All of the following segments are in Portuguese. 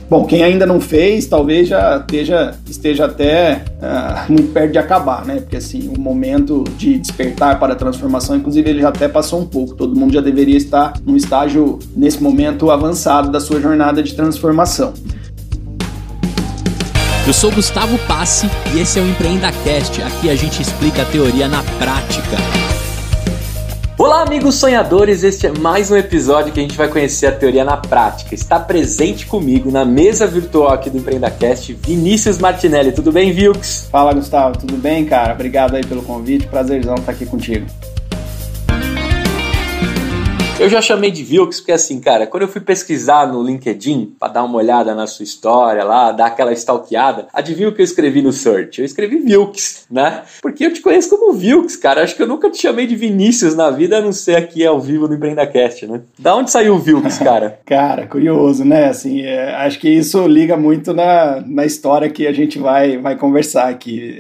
Bom, quem ainda não fez, talvez já esteja até muito perto de acabar, né? Porque assim, o momento de despertar para a transformação, inclusive, ele já até passou um pouco. Todo mundo já deveria estar num estágio, nesse momento, avançado da sua jornada de transformação. Eu sou Gustavo Passi e esse é o EmpreendaCast. Aqui a gente explica a teoria na prática. Olá, amigos sonhadores, este é mais um episódio que a gente vai conhecer a teoria na prática. Está presente comigo na mesa virtual aqui do EmpreendaCast, Vinícius Martinelli. Tudo bem, Vilks? Fala, Gustavo, tudo bem, cara? Obrigado aí pelo convite, prazerzão estar aqui contigo. Eu já chamei de Vilks porque assim, cara, quando eu fui pesquisar no LinkedIn pra dar uma olhada na sua história lá, dar aquela stalkeada, adivinha o que eu escrevi no search? Eu escrevi Vilks, né? Porque eu te conheço como Vilks, cara. Acho que eu nunca te chamei de Vinícius na vida, a não ser aqui ao vivo no EmpreendaCast, né? Da onde saiu o Vilks, cara? Cara, curioso, né? Assim, acho que isso liga muito na história que a gente vai conversar aqui.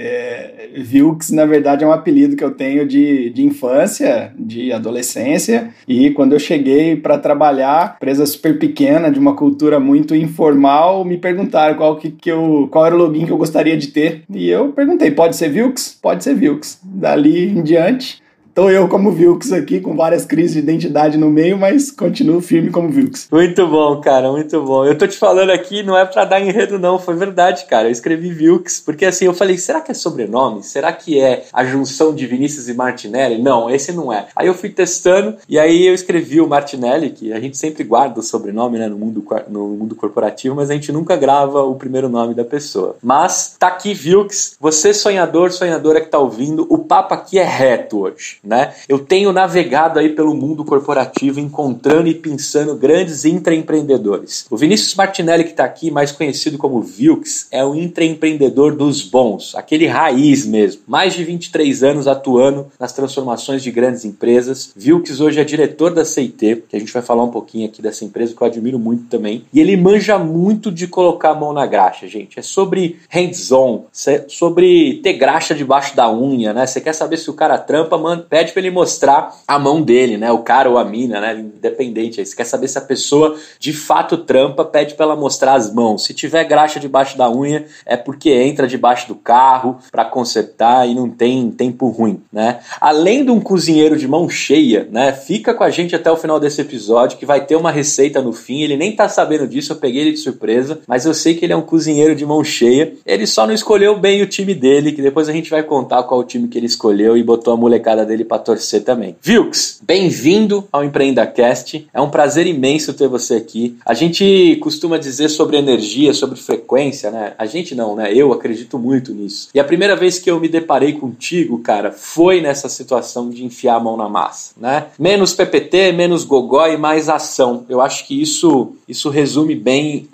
Vilks, na verdade, é um apelido que eu tenho de infância, de adolescência, e quando eu cheguei para trabalhar, empresa super pequena, de uma cultura muito informal, me perguntaram qual era o login que eu gostaria de ter. E eu perguntei, pode ser Vilks? Pode ser Vilks. Dali em diante, estou eu como Vilks aqui, com várias crises de identidade no meio, mas continuo firme como Vilks. Muito bom, cara, muito bom. Eu tô te falando aqui, não é pra dar enredo não, foi verdade, cara. Eu escrevi Vilks, porque assim, eu falei, será que é sobrenome? Será que é a junção de Vinícius e Martinelli? Não, esse não é. Aí eu fui testando, e aí eu escrevi o Martinelli, que a gente sempre guarda o sobrenome, né, no mundo corporativo, mas a gente nunca grava o primeiro nome da pessoa. Mas tá aqui Vilks, você sonhador, sonhadora que tá ouvindo, o papo aqui é reto hoje, né? Eu tenho navegado aí pelo mundo corporativo, encontrando e pensando grandes intraempreendedores. O Vinícius Martinelli, que está aqui, mais conhecido como Vilks, é um intraempreendedor dos bons, aquele raiz mesmo. Mais de 23 anos atuando nas transformações de grandes empresas. Vilks hoje é diretor da CIT, que a gente vai falar um pouquinho aqui dessa empresa, que eu admiro muito também. E ele manja muito de colocar a mão na graxa, gente. É sobre hands-on, sobre ter graxa debaixo da unha, né? Você quer saber se o cara trampa, mano, pede pra ele mostrar a mão dele, né? O cara ou a mina, né? Independente. Aí você quer saber se a pessoa de fato trampa, pede pra ela mostrar as mãos. Se tiver graxa debaixo da unha, é porque entra debaixo do carro pra consertar e não tem tempo ruim, né? Além de um cozinheiro de mão cheia, né? Fica com a gente até o final desse episódio que vai ter uma receita no fim. Ele nem tá sabendo disso, eu peguei ele de surpresa, mas eu sei que ele é um cozinheiro de mão cheia. Ele só não escolheu bem o time dele, que depois a gente vai contar qual o time que ele escolheu e botou a molecada dele pra torcer também. Vilks, bem-vindo ao EmpreendaCast. É um prazer imenso ter você aqui. A gente costuma dizer sobre energia, sobre frequência, né? A gente não, né? Eu acredito muito nisso. E a primeira vez que eu me deparei contigo, cara, foi nessa situação de enfiar a mão na massa, né? Menos PPT, menos gogó e mais ação. Eu acho que isso resume bem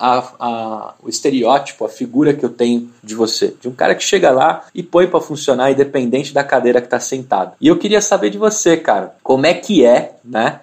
o estereótipo, a figura que eu tenho de você. De um cara que chega lá e põe pra funcionar independente da cadeira que tá sentado. E eu queria saber de você, cara, como é que né?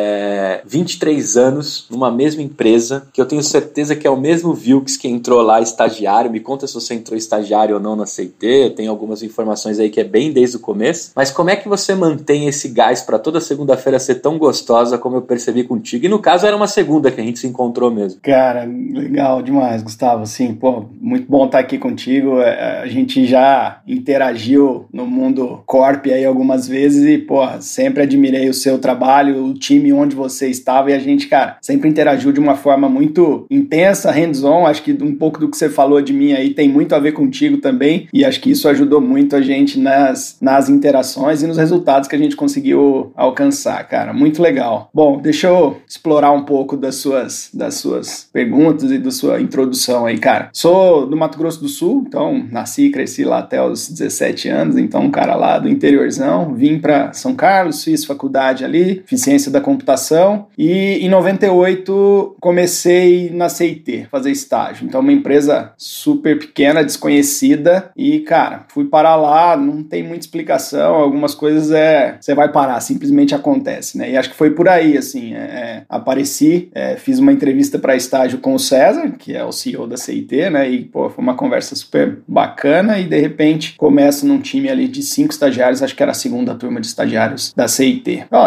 23 anos numa mesma empresa, que eu tenho certeza que é o mesmo Vilks que entrou lá estagiário. Me conta se você entrou estagiário ou não na CIT, tem algumas informações aí que é bem desde o começo, mas como é que você mantém esse gás para toda segunda-feira ser tão gostosa como eu percebi contigo? E no caso era uma segunda que a gente se encontrou mesmo. Cara, legal demais, Gustavo, assim, pô, muito bom estar aqui contigo. A gente já interagiu no mundo corp aí algumas vezes e, pô, sempre admirei o seu trabalho, o time onde você estava, e a gente, cara, sempre interagiu de uma forma muito intensa, hands-on. Acho que um pouco do que você falou de mim aí tem muito a ver contigo também, e acho que isso ajudou muito a gente nas interações e nos resultados que a gente conseguiu alcançar, cara. Muito legal. Bom, deixa eu explorar um pouco das suas perguntas e da sua introdução aí, cara. Sou do Mato Grosso do Sul, então nasci e cresci lá até os 17 anos, então um cara lá do interiorzão. Vim para São Carlos, fiz faculdade ali, fiz ciência da computação, e em 98 comecei na CIT, fazer estágio. Então uma empresa super pequena, desconhecida, e cara, fui parar lá, não tem muita explicação, algumas coisas você vai parar, simplesmente acontece, né? E acho que foi por aí, assim, apareci, fiz uma entrevista para estágio com o César, que é o CEO da CIT, né? E pô, foi uma conversa super bacana, e de repente começo num time ali de 5 estagiários, acho que era a segunda turma de estagiários da CIT. E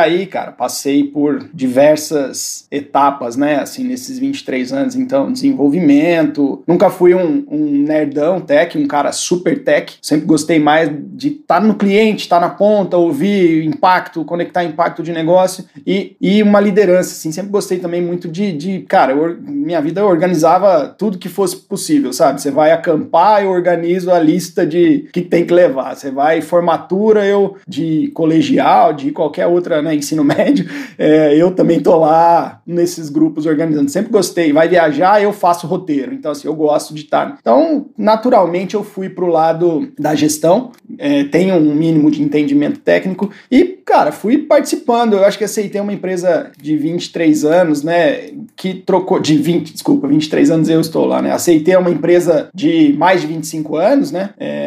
aí, cara, passei por diversas etapas, né, assim, nesses 23 anos, então, desenvolvimento, nunca fui um nerdão tech, um cara super tech, sempre gostei mais de estar no cliente, estar na ponta, ouvir impacto, conectar impacto de negócio e uma liderança, assim, sempre gostei também muito cara, minha vida eu organizava tudo que fosse possível, sabe, você vai acampar, eu organizo a lista de que tem que levar, você vai formatura, eu de colegial, de qualquer outra, né, ensino médio, eu também tô lá nesses grupos organizando, sempre gostei, vai viajar, eu faço roteiro, então assim, eu gosto de estar, então naturalmente eu fui pro lado da gestão, tenho um mínimo de entendimento técnico e, cara, fui participando, eu acho que aceitei uma empresa de 23 anos, né, que trocou, 23 anos eu estou lá, né, aceitei uma empresa de mais de 25 anos, né,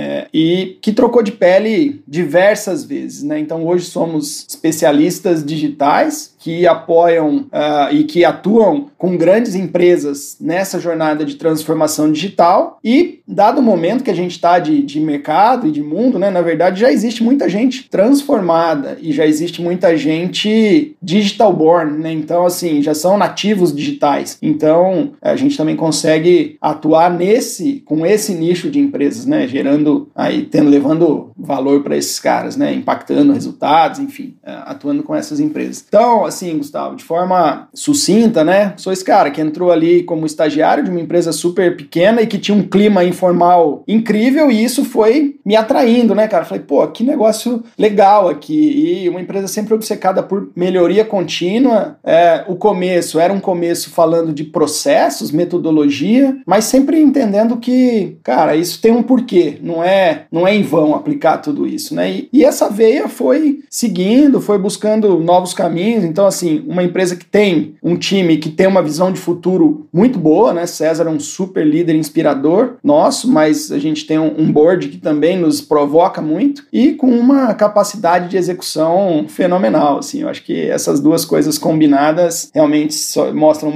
e que trocou de pele diversas vezes, né, então hoje somos especialistas digitais que apoiam e que atuam com grandes empresas nessa jornada de transformação digital e, dado o momento que a gente está de mercado e de mundo, né, na verdade já existe muita gente transformada e já existe muita gente digital born, né, então assim, já são nativos digitais, então a gente também consegue atuar com esse nicho de empresas, né, gerando, levando valor para esses caras, né, impactando resultados, enfim, atuando com essas empresas. Então, assim, Gustavo, de forma sucinta, né, sou esse cara que entrou ali como estagiário de uma empresa super pequena e que tinha um clima informal incrível e isso foi me atraindo, né, cara, falei, pô, que negócio legal aqui e uma empresa sempre obcecada por melhoria contínua, o começo era um começo falando de processos, metodologia, mas sempre entendendo que, cara, isso tem um porquê, não é em vão aplicar tudo isso, né, e essa veia foi seguindo, foi buscando novos caminhos, então assim, uma empresa que tem um time que tem uma visão de futuro muito boa, né, César é um super líder inspirador nosso, mas a gente tem um board que também nos provoca muito e com uma capacidade de execução fenomenal, assim, eu acho que essas duas coisas combinadas realmente se mostram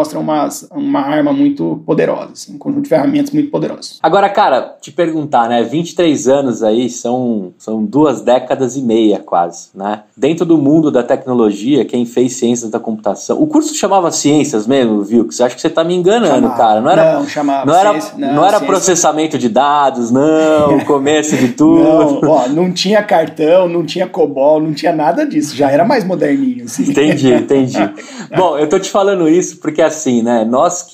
uma arma muito poderosa, assim, um conjunto de ferramentas muito poderoso. Agora, cara, te perguntar, né, 23 anos aí são 2 décadas e meia quase, né, dentro do mundo da tecnologia, quem fez ciências da computação, o curso chamava ciências mesmo, viu, que você acha que você tá me enganando, cara, não era ciência. Processamento de dados, não, o começo de tudo. Não tinha cartão, não tinha COBOL, não tinha nada disso, já era mais moderninho, assim. Entendi. Bom, eu tô te falando isso porque assim, né,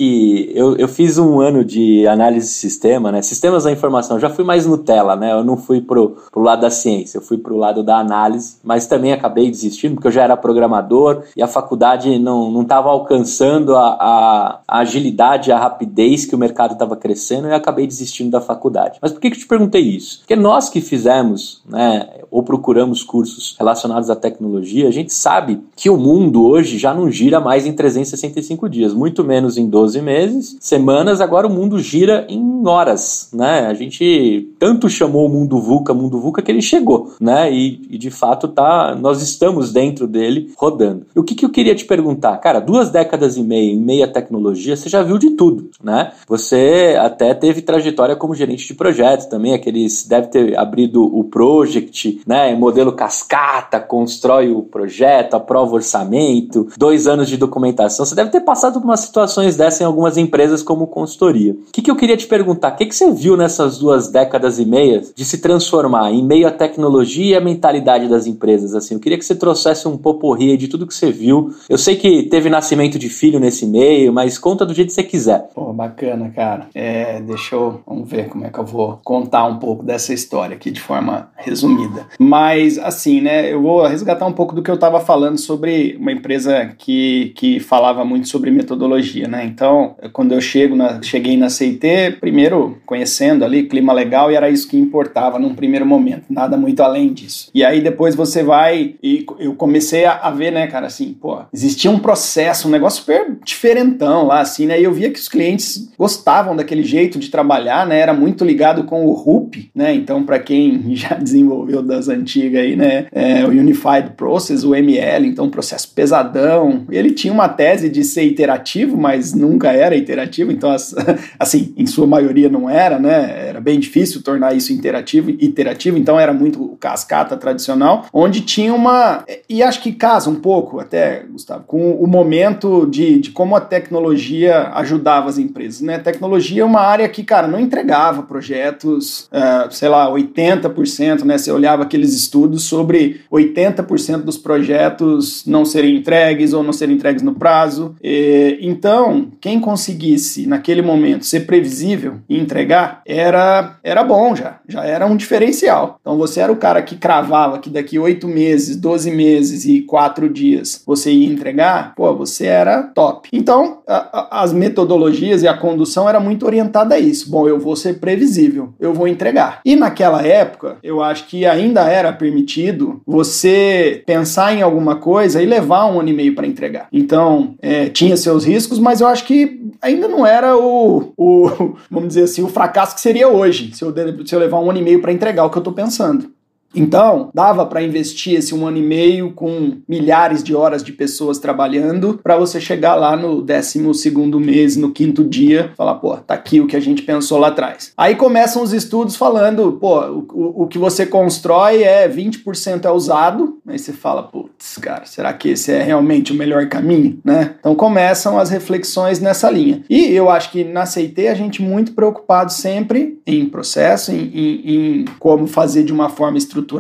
eu fiz um ano de análise de sistema, né, sistemas da informação, eu já fui mais Nutella, né, eu não fui pro lado da ciência, eu fui pro lado da análise, mas também acabei desistindo porque eu já era programador e a faculdade não estava alcançando a agilidade, a rapidez que o mercado estava crescendo e eu acabei desistindo da faculdade. Mas por que eu te perguntei isso? Porque nós que fizemos, né, ou procuramos cursos relacionados à tecnologia, a gente sabe que o mundo hoje já não gira mais em 365 dias, muito menos em 12 meses, semanas, agora o mundo gira em horas, né? A gente tanto chamou o mundo VUCA que ele chegou, né? E de fato nós estamos dentro dele rodando. E o que eu queria te perguntar? Cara, 2 décadas e meia em meia tecnologia, você já viu de tudo, né? Você até teve trajetória como gerente de projetos também, deve ter abrido o Project, né? Modelo cascata, constrói o projeto, aprova o orçamento, 2 anos de documentação. Você deve ter passado por umas situações dessas em algumas empresas como consultoria. O que eu queria te perguntar? O que você viu nessas 2 décadas e meia de se transformar em meio à tecnologia e a mentalidade das empresas? Assim, eu queria que você trouxesse um potpourri de tudo que você viu. Eu sei que teve nascimento de filho nesse meio, mas conta do jeito que você quiser. Pô, bacana, cara. Vamos ver como é que eu vou contar um pouco dessa história aqui de forma resumida. Mas, assim, né, eu vou resgatar um pouco do que eu estava falando sobre uma empresa que falava muito sobre metodologia, né? Então, quando eu cheguei na CIT, primeiro conhecendo ali, clima legal, e era isso que importava num primeiro momento, nada muito além disso. E aí depois você vai, e eu comecei a ver né, cara, assim, pô, existia um processo, um negócio super diferentão lá, assim, né, e eu via que os clientes gostavam daquele jeito de trabalhar, né, era muito ligado com o RUP, né, então pra quem já desenvolveu das antigas aí, né, o Unified Process, o ML, então um processo pesadão, ele tinha uma tese de ser iterativo, mas nunca era iterativo, então, assim, em sua maioria não era, né, era bem difícil tornar isso iterativo, então era muito o cascata tradicional, onde tinha e acho que casa um pouco até, Gustavo, com o momento de como a tecnologia ajudava as empresas, né, tecnologia é uma área que, cara, não entregava projetos, sei lá, 80%, né, você olhava aqueles estudos sobre 80% dos projetos não serem entregues ou não serem entregues no prazo, então, quem conseguisse naquele momento ser previsível e entregar, era bom já era um diferencial. Então você era o cara que cravava que daqui 8 meses, 12 meses e 4 dias você ia entregar, pô, você era top. Então as metodologias e a condução era muito orientada a isso. Bom, eu vou ser previsível, eu vou entregar. E naquela época, eu acho que ainda era permitido você pensar em alguma coisa e levar 1 ano e meio para entregar. Então, tinha seus riscos, mas eu acho que ainda não era vamos dizer assim, o fracasso que seria hoje, se eu levar 1 ano e meio para entregar o que eu estou pensando. Então, dava para investir esse 1 ano e meio com milhares de horas de pessoas trabalhando para você chegar lá no 12º mês, no 5º dia, falar, pô, tá aqui o que a gente pensou lá atrás. Aí começam os estudos falando, pô, o que você constrói 20% é usado, aí você fala, putz, cara, será que esse é realmente o melhor caminho, né? Então começam as reflexões nessa linha. E eu acho que na CIT a gente muito preocupado sempre em processo, em como fazer de uma forma estruturada,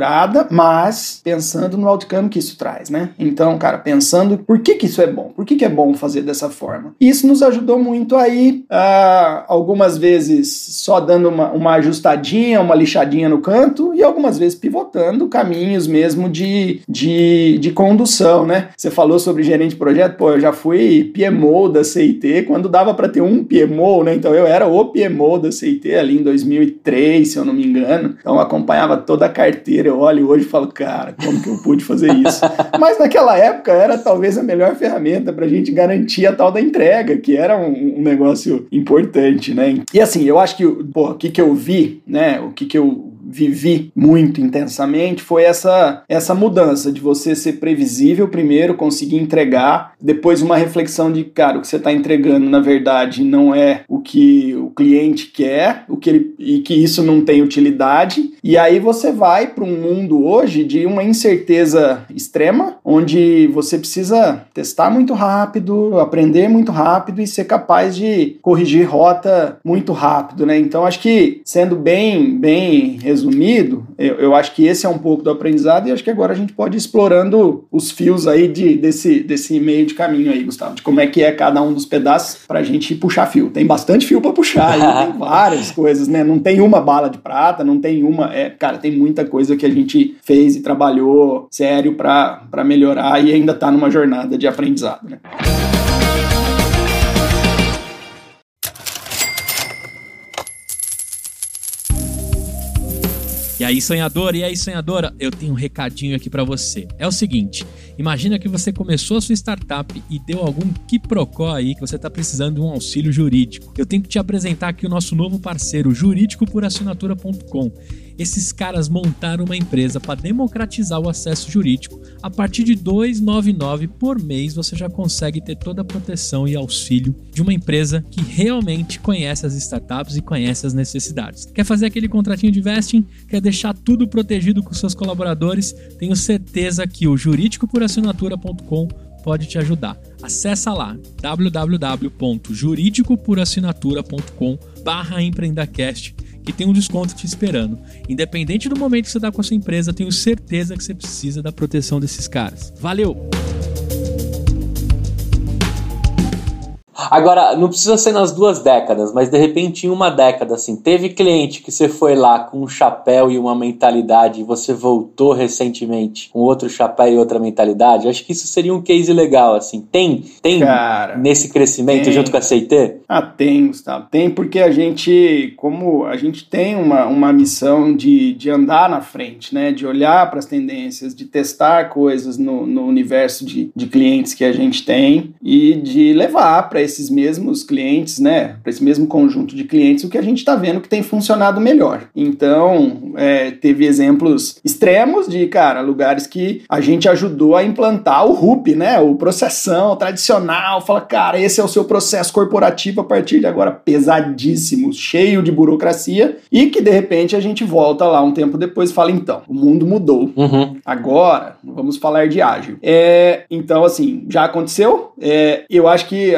mas pensando no outcome que isso traz, né? Então, cara, pensando por que isso é bom, por que é bom fazer dessa forma. Isso nos ajudou muito aí, algumas vezes só dando uma ajustadinha, uma lixadinha no canto e algumas vezes pivotando caminhos mesmo de condução, né? Você falou sobre gerente de projeto, pô, eu já fui PMO da CIT quando dava para ter um PMO, né? Então eu era o PMO da CIT ali em 2003, se eu não me engano. Então eu acompanhava toda a carteira. Eu olho hoje e falo, cara, como que eu pude fazer isso? Mas naquela época era talvez a melhor ferramenta pra gente garantir a tal da entrega, que era um negócio importante, né? E assim, eu acho que, pô, o que eu vi, né? O que eu vivi muito intensamente foi essa mudança de você ser previsível primeiro, conseguir entregar, depois uma reflexão de, cara, o que você está entregando na verdade não é o que o cliente quer, e que isso não tem utilidade, e aí você vai para um mundo hoje de uma incerteza extrema, onde você precisa testar muito rápido, aprender muito rápido e ser capaz de corrigir rota muito rápido, né? Então acho que, sendo bem resumido, eu acho que esse é um pouco do aprendizado e acho que agora a gente pode ir explorando os fios aí desse meio de caminho aí, Gustavo, de como é que é cada um dos pedaços pra gente puxar fio. Tem bastante fio pra puxar aí, tem várias coisas, né? Não tem uma bala de prata, não tem uma... cara, tem muita coisa que a gente fez e trabalhou sério pra melhorar e ainda tá numa jornada de aprendizado, né? E aí, sonhador, e aí, sonhadora, eu tenho um recadinho aqui pra você. É o seguinte, imagina que você começou a sua startup e deu algum quiprocó aí que você tá precisando de um auxílio jurídico. Eu tenho que te apresentar aqui o nosso novo parceiro, juridicopurassinatura.com. Esses caras montaram uma empresa para democratizar o acesso jurídico. A partir de R$ 2,99 por mês, você já consegue ter toda a proteção e auxílio de uma empresa que realmente conhece as startups e conhece as necessidades. Quer fazer aquele contratinho de vesting? Quer deixar tudo protegido com seus colaboradores? Tenho certeza que o juridicopurassinatura.com pode te ajudar. Acessa lá www.juridicopurassinatura.com/empreendacast que tem um desconto te esperando. Independente do momento que você está com a sua empresa, tenho certeza que você precisa da proteção desses caras. Valeu! Agora, não precisa ser nas 2 décadas, mas de repente em uma década, assim, teve cliente que você foi lá com um chapéu e uma mentalidade e você voltou recentemente com outro chapéu e outra mentalidade? Acho que isso seria um case legal, assim. Tem cara, nesse crescimento junto com a CIT? Tem, Gustavo. Tem, porque a gente, como a gente tem uma missão de andar na frente, né? De olhar para as tendências, de testar coisas no universo de clientes que a gente tem e de levar para esses mesmos clientes, né, para esse mesmo conjunto de clientes, o que a gente está vendo que tem funcionado melhor. Então, teve exemplos extremos de, cara, lugares que a gente ajudou a implantar o RUP, né, o processão tradicional, fala, cara, esse é o seu processo corporativo a partir de agora pesadíssimo, cheio de burocracia, e que de repente a gente volta lá um tempo depois e fala, então, o mundo mudou. Agora, vamos falar de ágil. Então, assim, já aconteceu. Eu acho que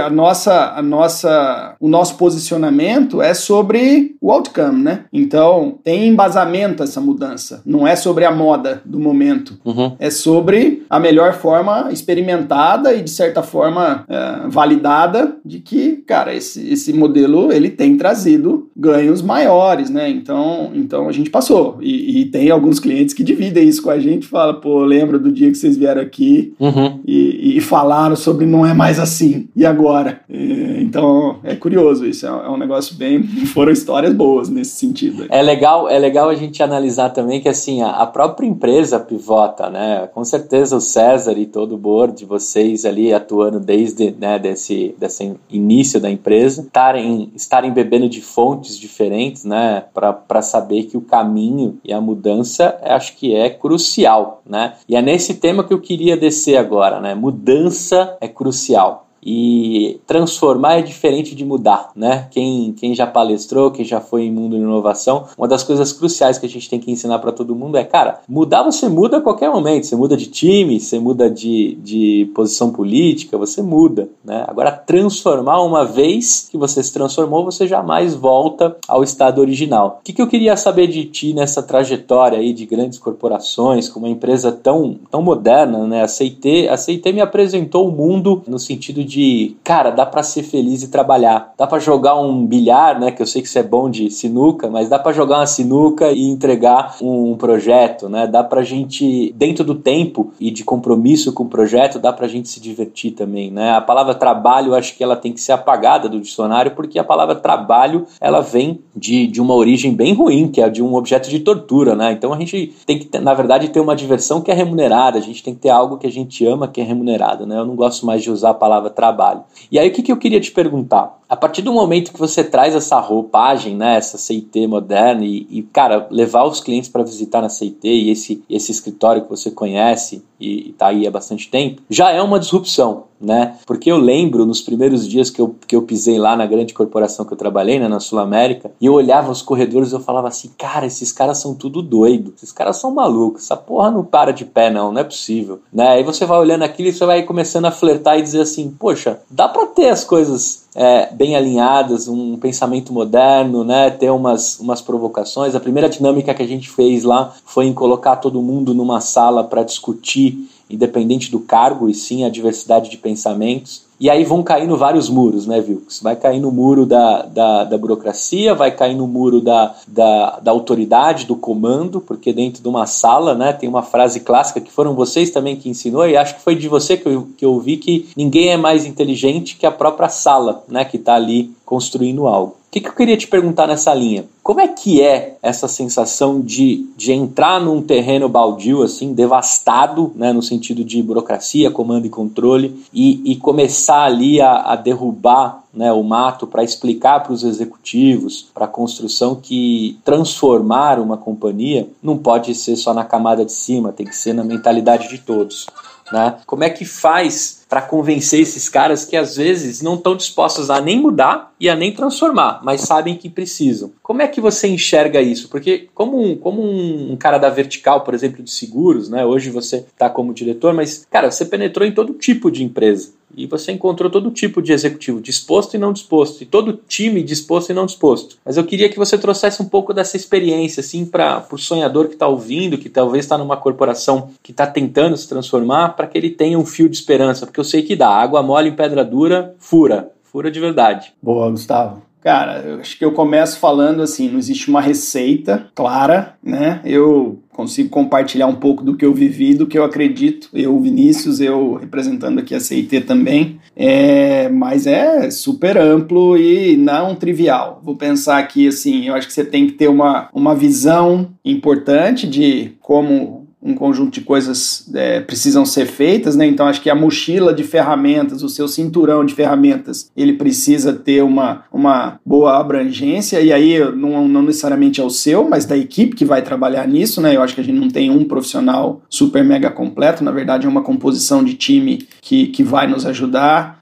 o nosso posicionamento é sobre o outcome, né? Então, tem embasamento essa mudança. Não é sobre a moda do momento. É sobre a melhor forma experimentada e, de certa forma, validada de que, cara, esse modelo, ele tem trazido ganhos maiores, né? Então a gente passou. E tem alguns clientes que dividem isso com a gente, fala, pô, lembro do dia que vocês vieram aqui e falaram sobre não é mais assim. E agora? Então, é curioso isso, é um negócio bem... Foram histórias boas nesse sentido. É legal a gente analisar também que, assim, a própria empresa pivota, né? Com certeza o César e todo o board de vocês ali atuando desde, né, desse início da empresa, estarem bebendo de fontes diferentes, né? Para saber que o caminho e a mudança, acho que é crucial, né? E é nesse tema que eu queria descer agora, né? Mudança é crucial. E transformar é diferente de mudar, né? Quem já palestrou, quem já foi em mundo de inovação, uma das coisas cruciais que a gente tem que ensinar para todo mundo é, cara, mudar você muda a qualquer momento, você muda de time, você muda de posição política, você muda, né? Agora, transformar, uma vez que você se transformou, você jamais volta ao estado original. O que eu queria saber de ti nessa trajetória aí de grandes corporações, com uma empresa tão moderna, né? A CIT me apresentou o mundo no sentido de, cara, dá pra ser feliz e trabalhar. Dá pra jogar um bilhar, né, que eu sei que você é bom de sinuca, mas dá pra jogar uma sinuca e entregar um projeto, né? Dá pra gente, dentro do tempo e de compromisso com o projeto, dá pra gente se divertir também, né? A palavra trabalho, eu acho que ela tem que ser apagada do dicionário, porque a palavra trabalho, ela vem de uma origem bem ruim, que é de um objeto de tortura, né? Então a gente tem que, na verdade, ter uma diversão que é remunerada, a gente tem que ter algo que a gente ama que é remunerado, né? Eu não gosto mais de usar a palavra trabalho. E aí o que eu queria te perguntar? A partir do momento que você traz essa roupagem, né, essa CIT moderna e cara, levar os clientes para visitar na CIT e esse escritório que você conhece e tá aí há bastante tempo, já é uma disrupção, né? Porque eu lembro nos primeiros dias que eu pisei lá na grande corporação que eu trabalhei, né, na Sul América, e eu olhava os corredores e eu falava assim, cara, esses caras são tudo doido, esses caras são malucos, essa porra não para de pé não é possível, né? Aí você vai olhando aquilo e você vai começando a flertar e dizer assim, poxa, dá pra ter as coisas bem alinhadas, um pensamento moderno, né? Ter umas provocações. A primeira dinâmica que a gente fez lá foi em colocar todo mundo numa sala para discutir, independente do cargo, e sim a diversidade de pensamentos. E aí vão caindo vários muros, né, Wilkes? Vai cair no muro da burocracia, vai cair no muro da autoridade, do comando, porque dentro de uma sala, né, tem uma frase clássica que foram vocês também que ensinou, e acho que foi de você que eu ouvi, que ninguém é mais inteligente que a própria sala, né, que está ali construindo algo. O que eu queria te perguntar nessa linha? Como é que é essa sensação de entrar num terreno baldio, assim, devastado, né, no sentido de burocracia, comando e controle, e começar ali a derrubar, né, o mato para explicar para os executivos, para a construção, que transformar uma companhia não pode ser só na camada de cima, tem que ser na mentalidade de todos, né? Como é que faz para convencer esses caras que às vezes não estão dispostos a nem mudar e a nem transformar, mas sabem que precisam? Como é que você enxerga isso? Porque como um cara da vertical, por exemplo, de seguros, né? Hoje você está como diretor, mas, cara, você penetrou em todo tipo de empresa. E você encontrou todo tipo de executivo disposto e não disposto, e todo time disposto e não disposto. Mas eu queria que você trouxesse um pouco dessa experiência, assim, para o sonhador que está ouvindo, que talvez está numa corporação que está tentando se transformar, para que ele tenha um fio de esperança, porque eu sei que dá. Água mole em pedra dura, fura Fura de verdade. Boa, Gustavo. Cara, eu acho que eu começo falando assim, não existe uma receita clara, né? Eu consigo compartilhar um pouco do que eu vivi, do que eu acredito. Eu, Vinícius, eu representando aqui a CIT também. Mas é super amplo e não trivial. Vou pensar aqui assim, eu acho que você tem que ter uma visão importante de como um conjunto de coisas precisam ser feitas, né? Então acho que a mochila de ferramentas, o seu cinturão de ferramentas, ele precisa ter uma boa abrangência, e aí não necessariamente é o seu, mas da equipe que vai trabalhar nisso, né? Eu acho que a gente não tem um profissional super mega completo, na verdade é uma composição de time que vai nos ajudar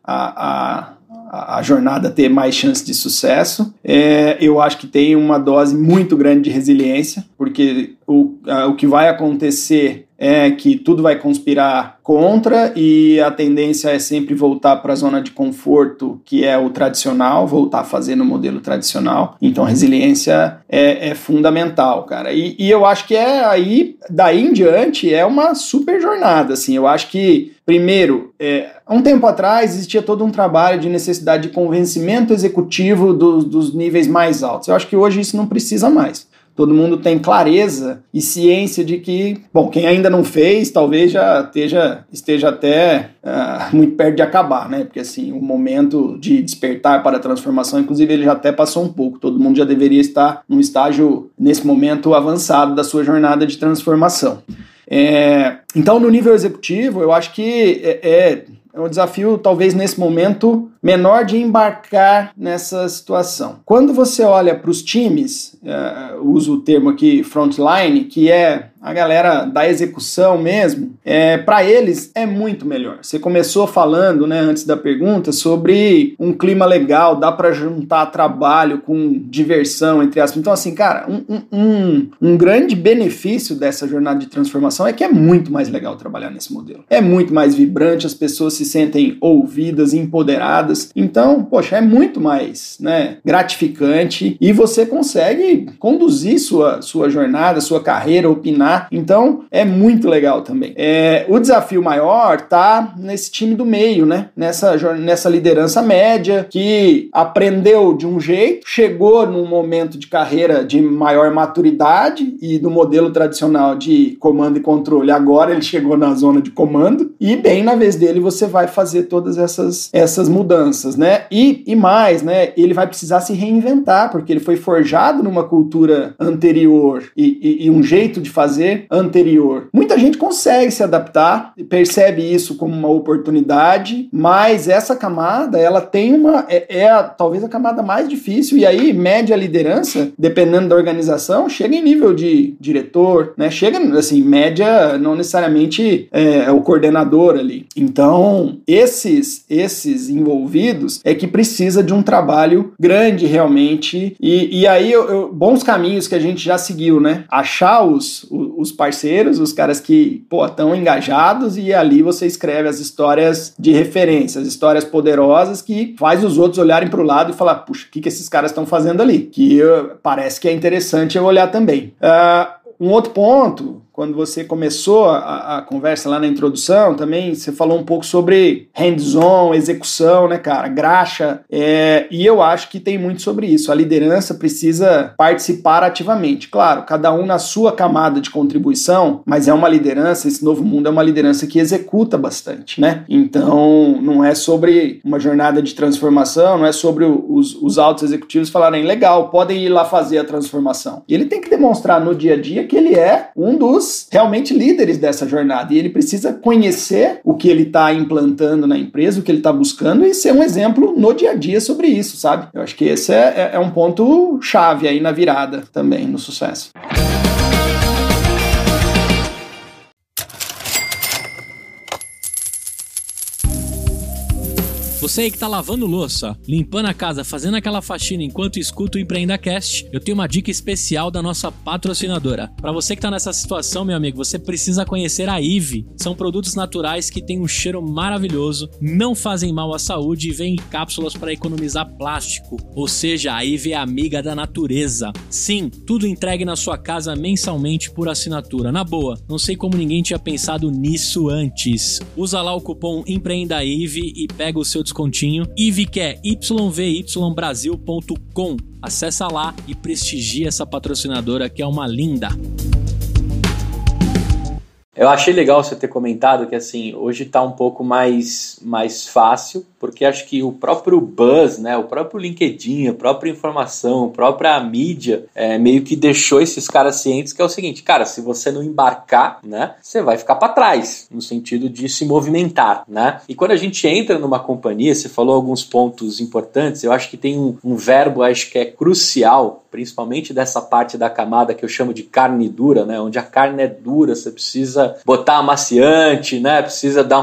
a jornada ter mais chance de sucesso. Eu acho que tem uma dose muito grande de resiliência, porque o que vai acontecer é que tudo vai conspirar contra e a tendência é sempre voltar para a zona de conforto, que é o tradicional, voltar a fazer no modelo tradicional. Então a resiliência é fundamental, cara. E eu acho que daí em diante é uma super jornada, assim. Eu acho que, primeiro, há um tempo atrás existia todo um trabalho de necessidade de convencimento executivo dos níveis mais altos. Eu acho que hoje isso não precisa mais. Todo mundo tem clareza e ciência de que, bom, quem ainda não fez, talvez já esteja até muito perto de acabar, né? Porque, assim, o momento de despertar para a transformação, inclusive, ele já até passou um pouco. Todo mundo já deveria estar num estágio, nesse momento, avançado da sua jornada de transformação. Então, no nível executivo, eu acho que é um desafio, talvez, nesse momento, menor de embarcar nessa situação. Quando você olha para os times, uso o termo aqui frontline, que é a galera da execução mesmo, para eles é muito melhor. Você começou falando, né, antes da pergunta, sobre um clima legal, dá para juntar trabalho com diversão, entre aspas. Então, assim, cara, um grande benefício dessa jornada de transformação é que é muito mais legal trabalhar nesse modelo. É muito mais vibrante, as pessoas se sentem ouvidas, empoderadas. Então, poxa, é muito mais, né, gratificante e você consegue conduzir sua jornada, sua carreira, opinar. Então, é muito legal também. O desafio maior tá nesse time do meio, né? Nessa liderança média que aprendeu de um jeito, chegou num momento de carreira de maior maturidade e do modelo tradicional de comando e controle. Agora ele chegou na zona de comando e bem na vez dele você vai fazer todas essas mudanças, né? E mais, né? Ele vai precisar se reinventar, porque ele foi forjado numa cultura anterior e um jeito de fazer anterior. Muita gente consegue se adaptar, percebe isso como uma oportunidade, mas essa camada, ela tem talvez a camada mais difícil, e aí média liderança, dependendo da organização, chega em nível de diretor, né? Chega, assim, média não necessariamente é o coordenador ali. Então, esses envolvidos é que precisa de um trabalho grande realmente, e aí bons caminhos que a gente já seguiu, né? Achar os parceiros, os caras que, estão engajados, e ali você escreve as histórias de referência, as histórias poderosas que faz os outros olharem para o lado e falar, puxa, o que esses caras estão fazendo ali? Que parece que é interessante eu olhar também. Um outro ponto, quando você começou a conversa lá na introdução, também você falou um pouco sobre hands-on, execução, né, cara, graxa, e eu acho que tem muito sobre isso. A liderança precisa participar ativamente. Claro, cada um na sua camada de contribuição, mas é uma liderança, esse novo mundo é uma liderança que executa bastante, né? Então, não é sobre uma jornada de transformação, não é sobre os altos executivos falarem, legal, podem ir lá fazer a transformação. E ele tem que demonstrar no dia a dia que ele é um dos realmente líderes dessa jornada, e ele precisa conhecer o que ele está implantando na empresa, o que ele está buscando, e ser um exemplo no dia a dia sobre isso, sabe? Eu acho que esse é um ponto chave aí na virada também, no sucesso. Você aí que tá lavando louça, limpando a casa, fazendo aquela faxina enquanto escuta o EmpreendaCast, eu tenho uma dica especial da nossa patrocinadora. Para você que tá nessa situação, meu amigo, você precisa conhecer a IVE. São produtos naturais que têm um cheiro maravilhoso, não fazem mal à saúde e vêm em cápsulas para economizar plástico. Ou seja, a IVE é amiga da natureza. Sim, tudo entregue na sua casa mensalmente por assinatura. Na boa, não sei como ninguém tinha pensado nisso antes. Usa lá o cupom EmpreendaIVE e pega o seu descontinho. IVE que é yvybrasil.com. Acessa lá e prestigia essa patrocinadora que é uma linda. Eu achei legal você ter comentado que assim, hoje está um pouco mais fácil, porque acho que o próprio buzz, né, o próprio LinkedIn, a própria informação, a própria mídia, meio que deixou esses caras cientes que é o seguinte, cara, se você não embarcar, né, você vai ficar para trás, no sentido de se movimentar, né? E quando a gente entra numa companhia, você falou alguns pontos importantes, eu acho que tem um verbo, acho que é crucial, principalmente dessa parte da camada que eu chamo de carne dura, né, onde a carne é dura, você precisa botar amaciante, né? Precisa dar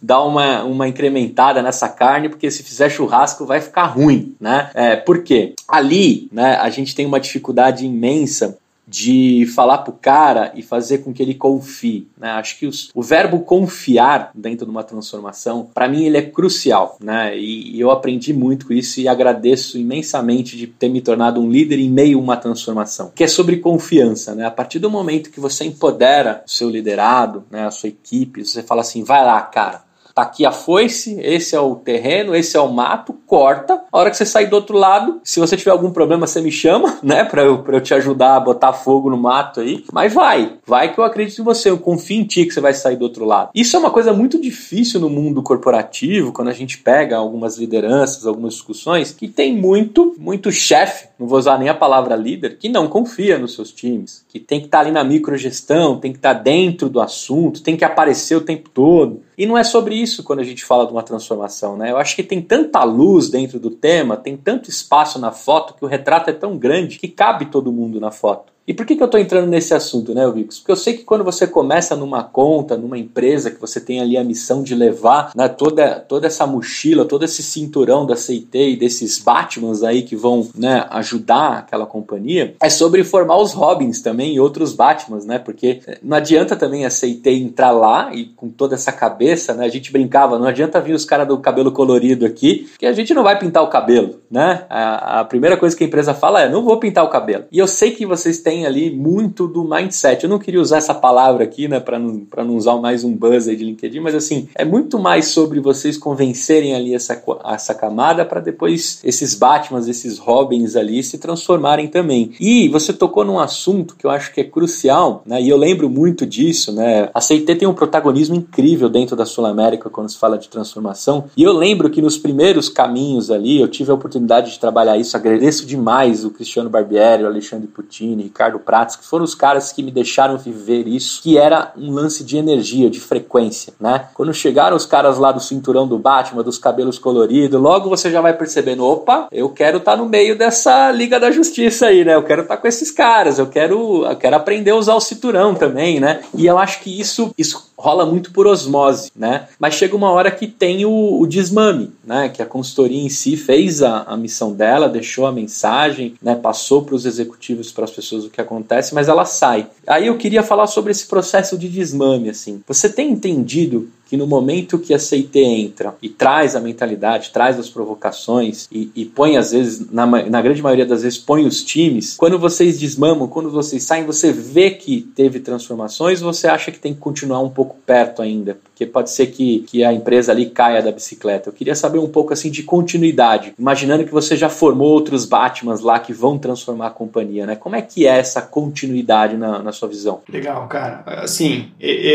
uma incrementada nessa carne, porque se fizer churrasco vai ficar ruim, né? Por quê? Ali, né, a gente tem uma dificuldade imensa de falar pro cara e fazer com que ele confie, né? Acho que o verbo confiar dentro de uma transformação, para mim ele é crucial, né? E eu aprendi muito com isso e agradeço imensamente de ter me tornado um líder em meio a uma transformação, que é sobre confiança, né? A partir do momento que você empodera o seu liderado, né, a sua equipe, você fala assim, vai lá, cara, tá aqui a foice, esse é o terreno, esse é o mato, corta. A hora que você sair do outro lado, se você tiver algum problema, você me chama, né? Pra eu te ajudar a botar fogo no mato aí. Mas vai que eu acredito em você, eu confio em ti que você vai sair do outro lado. Isso é uma coisa muito difícil no mundo corporativo, quando a gente pega algumas lideranças, algumas discussões, que tem muito chefe, não vou usar nem a palavra líder, que não confia nos seus times, que tem que estar ali na microgestão, tem que estar dentro do assunto, tem que aparecer o tempo todo. E não é sobre isso quando a gente fala de uma transformação, né? Eu acho que tem tanta luz dentro do tema, tem tanto espaço na foto, que o retrato é tão grande que cabe todo mundo na foto. E por que eu estou entrando nesse assunto, né, Vicos? Porque eu sei que quando você começa numa conta, numa empresa, que você tem ali a missão de levar, né, toda essa mochila, todo esse cinturão da CIT e desses Batmans aí que vão, né, ajudar aquela companhia, é sobre formar os Robins também e outros Batmans, né? Porque não adianta também a CIT entrar lá e com toda essa cabeça, né? A gente brincava, não adianta vir os caras do cabelo colorido aqui, que a gente não vai pintar o cabelo, né? A primeira coisa que a empresa fala é, não vou pintar o cabelo. E eu sei que vocês têm ali muito do mindset. Eu não queria usar essa palavra aqui, né, para não usar mais um buzz aí de LinkedIn, mas assim, é muito mais sobre vocês convencerem ali essa camada para depois esses Batmans, esses Robins ali se transformarem também. E você tocou num assunto que eu acho que é crucial, né, e eu lembro muito disso, né, a CIT tem um protagonismo incrível dentro da Sul América quando se fala de transformação, e eu lembro que nos primeiros caminhos ali, eu tive a oportunidade de trabalhar isso, agradeço demais o Cristiano Barbieri, o Alexandre Puccini, Ricardo Prats, que foram os caras que me deixaram viver isso, que era um lance de energia, de frequência, né? Quando chegaram os caras lá do cinturão do Batman, dos cabelos coloridos, logo você já vai percebendo, opa, eu quero estar no meio dessa Liga da Justiça aí, né? Eu quero estar com esses caras, eu quero aprender a usar o cinturão também, né? E eu acho que isso rola muito por osmose, né? Mas chega uma hora que tem o desmame, né? Que a consultoria em si fez a missão dela, deixou a mensagem, né? Passou para os executivos, para as pessoas o que acontece, mas ela sai. Aí eu queria falar sobre esse processo de desmame, assim. Você tem entendido que no momento que a CIT entra e traz a mentalidade, traz as provocações e põe, às vezes, na grande maioria das vezes, põe os times, quando vocês desmamam, quando vocês saem, você vê que teve transformações, você acha que tem que continuar um pouco perto ainda? Porque pode ser que a empresa ali caia da bicicleta. Eu queria saber um pouco assim de continuidade, imaginando que você já formou outros Batmans lá que vão transformar a companhia, né? Como é que é essa continuidade na sua visão? Legal, cara. Assim,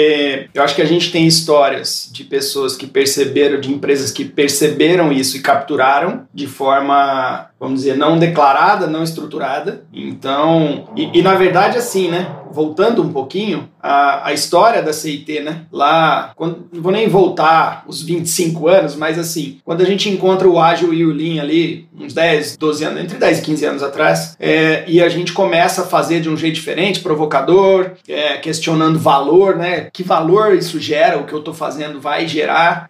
eu acho que a gente tem histórias de pessoas que perceberam, de empresas que perceberam isso e capturaram de forma, vamos dizer, não declarada, não estruturada. Então, e na verdade assim, né? Voltando um pouquinho, a história da CIT, né? Lá, não vou nem voltar os 25 anos, mas assim, quando a gente encontra o Ágil e o Lean ali, uns 10, 12 anos, entre 10 e 15 anos atrás, e a gente começa a fazer de um jeito diferente, provocador, questionando valor, né? Que valor isso gera, o que eu estou fazendo vai gerar,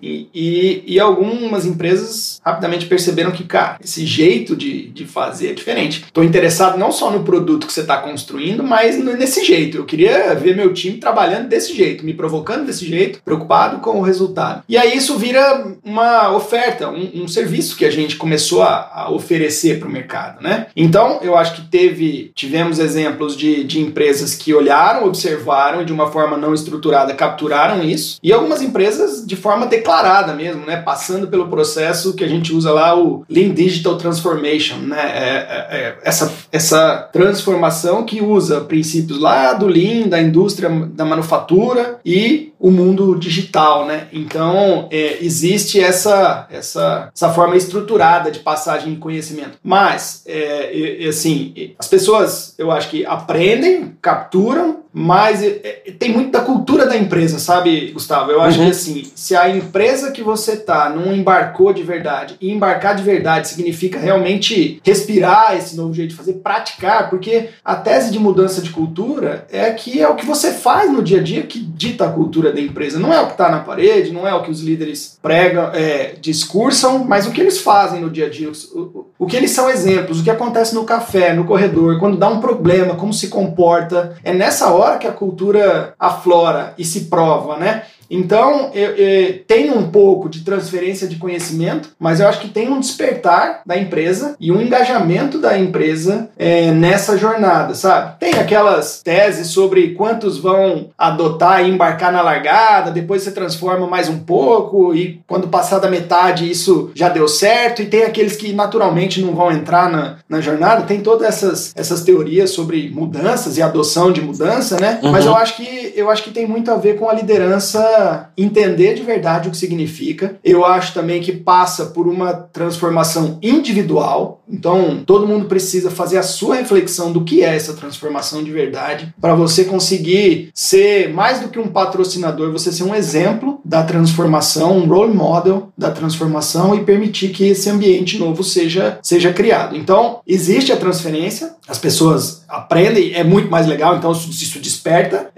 e algumas empresas rapidamente perceberam que, cara, esse jeito de fazer é diferente. Estou interessado não só no produto que você está construindo, mas nesse jeito. Eu queria ver meu time trabalhando desse jeito, me provocando desse jeito, preocupado com o resultado. E aí isso vira uma oferta, um serviço que a gente começou a oferecer para o mercado, né? Então, eu acho que tivemos exemplos de empresas que olharam, observaram e de uma forma não estruturada capturaram isso, e algumas empresas de forma declarada mesmo, né? Passando pelo processo que a gente usa lá, o Lean Digital Transformation, né? Essa transformação que usa princípios lá do Lean, da indústria, da manufatura e o mundo digital, né? Então, existe essa forma estruturada de passagem de conhecimento. Mas, assim, as pessoas, eu acho que aprendem, capturam, mas tem muito da cultura da empresa, sabe, Gustavo? Eu acho que, assim, se a empresa que você tá não embarcou de verdade, e embarcar de verdade significa realmente respirar esse novo jeito de fazer, praticar, porque a tese de mudança de cultura é o que você faz no dia a dia que dita a cultura da empresa. Não é o que está na parede, não é o que os líderes pregam, discursam, mas o que eles fazem no dia a dia, o que eles são exemplos, o que acontece no café, no corredor, quando dá um problema, como se comporta. É nessa hora que a cultura aflora e se prova, né? Então, tem um pouco de transferência de conhecimento, mas eu acho que tem um despertar da empresa e um engajamento da empresa nessa jornada, sabe? Tem aquelas teses sobre quantos vão adotar e embarcar na largada, depois você transforma mais um pouco e quando passar da metade isso já deu certo, e tem aqueles que naturalmente não vão entrar na jornada. Tem todas essas teorias sobre mudanças e adoção de mudança, né? Mas eu acho que tem muito a ver com a liderança entender de verdade o que significa. Eu acho também que passa por uma transformação individual. Então, todo mundo precisa fazer a sua reflexão do que é essa transformação de verdade, para você conseguir ser mais do que um patrocinador, você ser um exemplo da transformação, um role model da transformação e permitir que esse ambiente novo seja criado. Então, existe a transferência, as pessoas aprendem, é muito mais legal, então isso desperta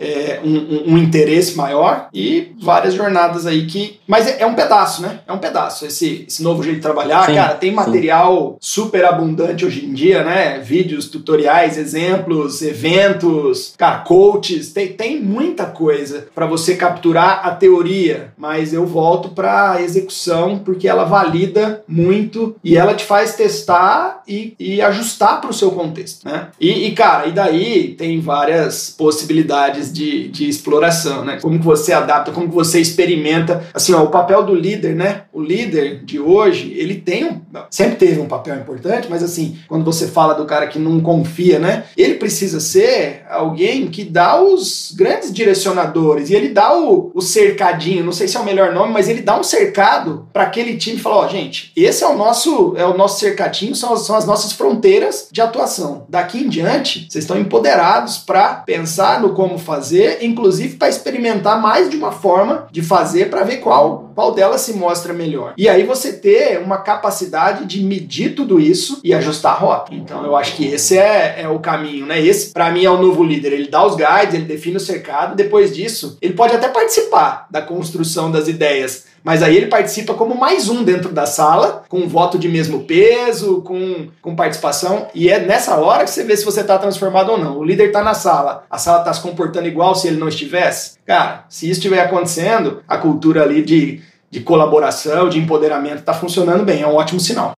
um interesse maior e várias jornadas aí que... Mas é um pedaço, né? É um pedaço, esse novo jeito de trabalhar. Sim, cara, tem material super abundante hoje em dia, né? Vídeos, tutoriais, exemplos, eventos, cara, coaches, tem muita coisa para você capturar a teoria, mas eu volto para a execução porque ela valida muito e ela te faz testar e ajustar para o seu contexto, né? Cara, e daí tem várias possibilidades de exploração, né? Como que você adapta, como que você experimenta, assim, ó, o papel do líder, né? O líder de hoje, ele sempre teve um papel importante, mas assim, quando você fala do cara que não confia, né? Ele precisa ser alguém que dá os grandes direcionadores e ele dá o cercadinho, não sei se é o melhor nome, mas ele dá um cercado para aquele time e fala, ó, gente, esse é o nosso cercadinho, são as nossas fronteiras de atuação. Daqui em diante, vocês estão empoderados para pensar no como fazer, inclusive para experimentar mais de uma forma de fazer para ver qual delas se mostra melhor. E aí você ter uma capacidade de medir tudo isso e ajustar a rota. Então eu acho que esse é o caminho, né? Esse, para mim, é o novo líder. Ele dá os guides, ele define o cercado, depois disso, ele pode até participar da construção das ideias, mas aí ele participa como mais um dentro da sala, com um voto de mesmo peso, com participação, e é nessa hora que você vê se você está transformado ou não. O líder está na sala, a sala está se comportando igual se ele não estivesse? Cara, se isso estiver acontecendo, a cultura ali de colaboração, de empoderamento está funcionando bem, é um ótimo sinal.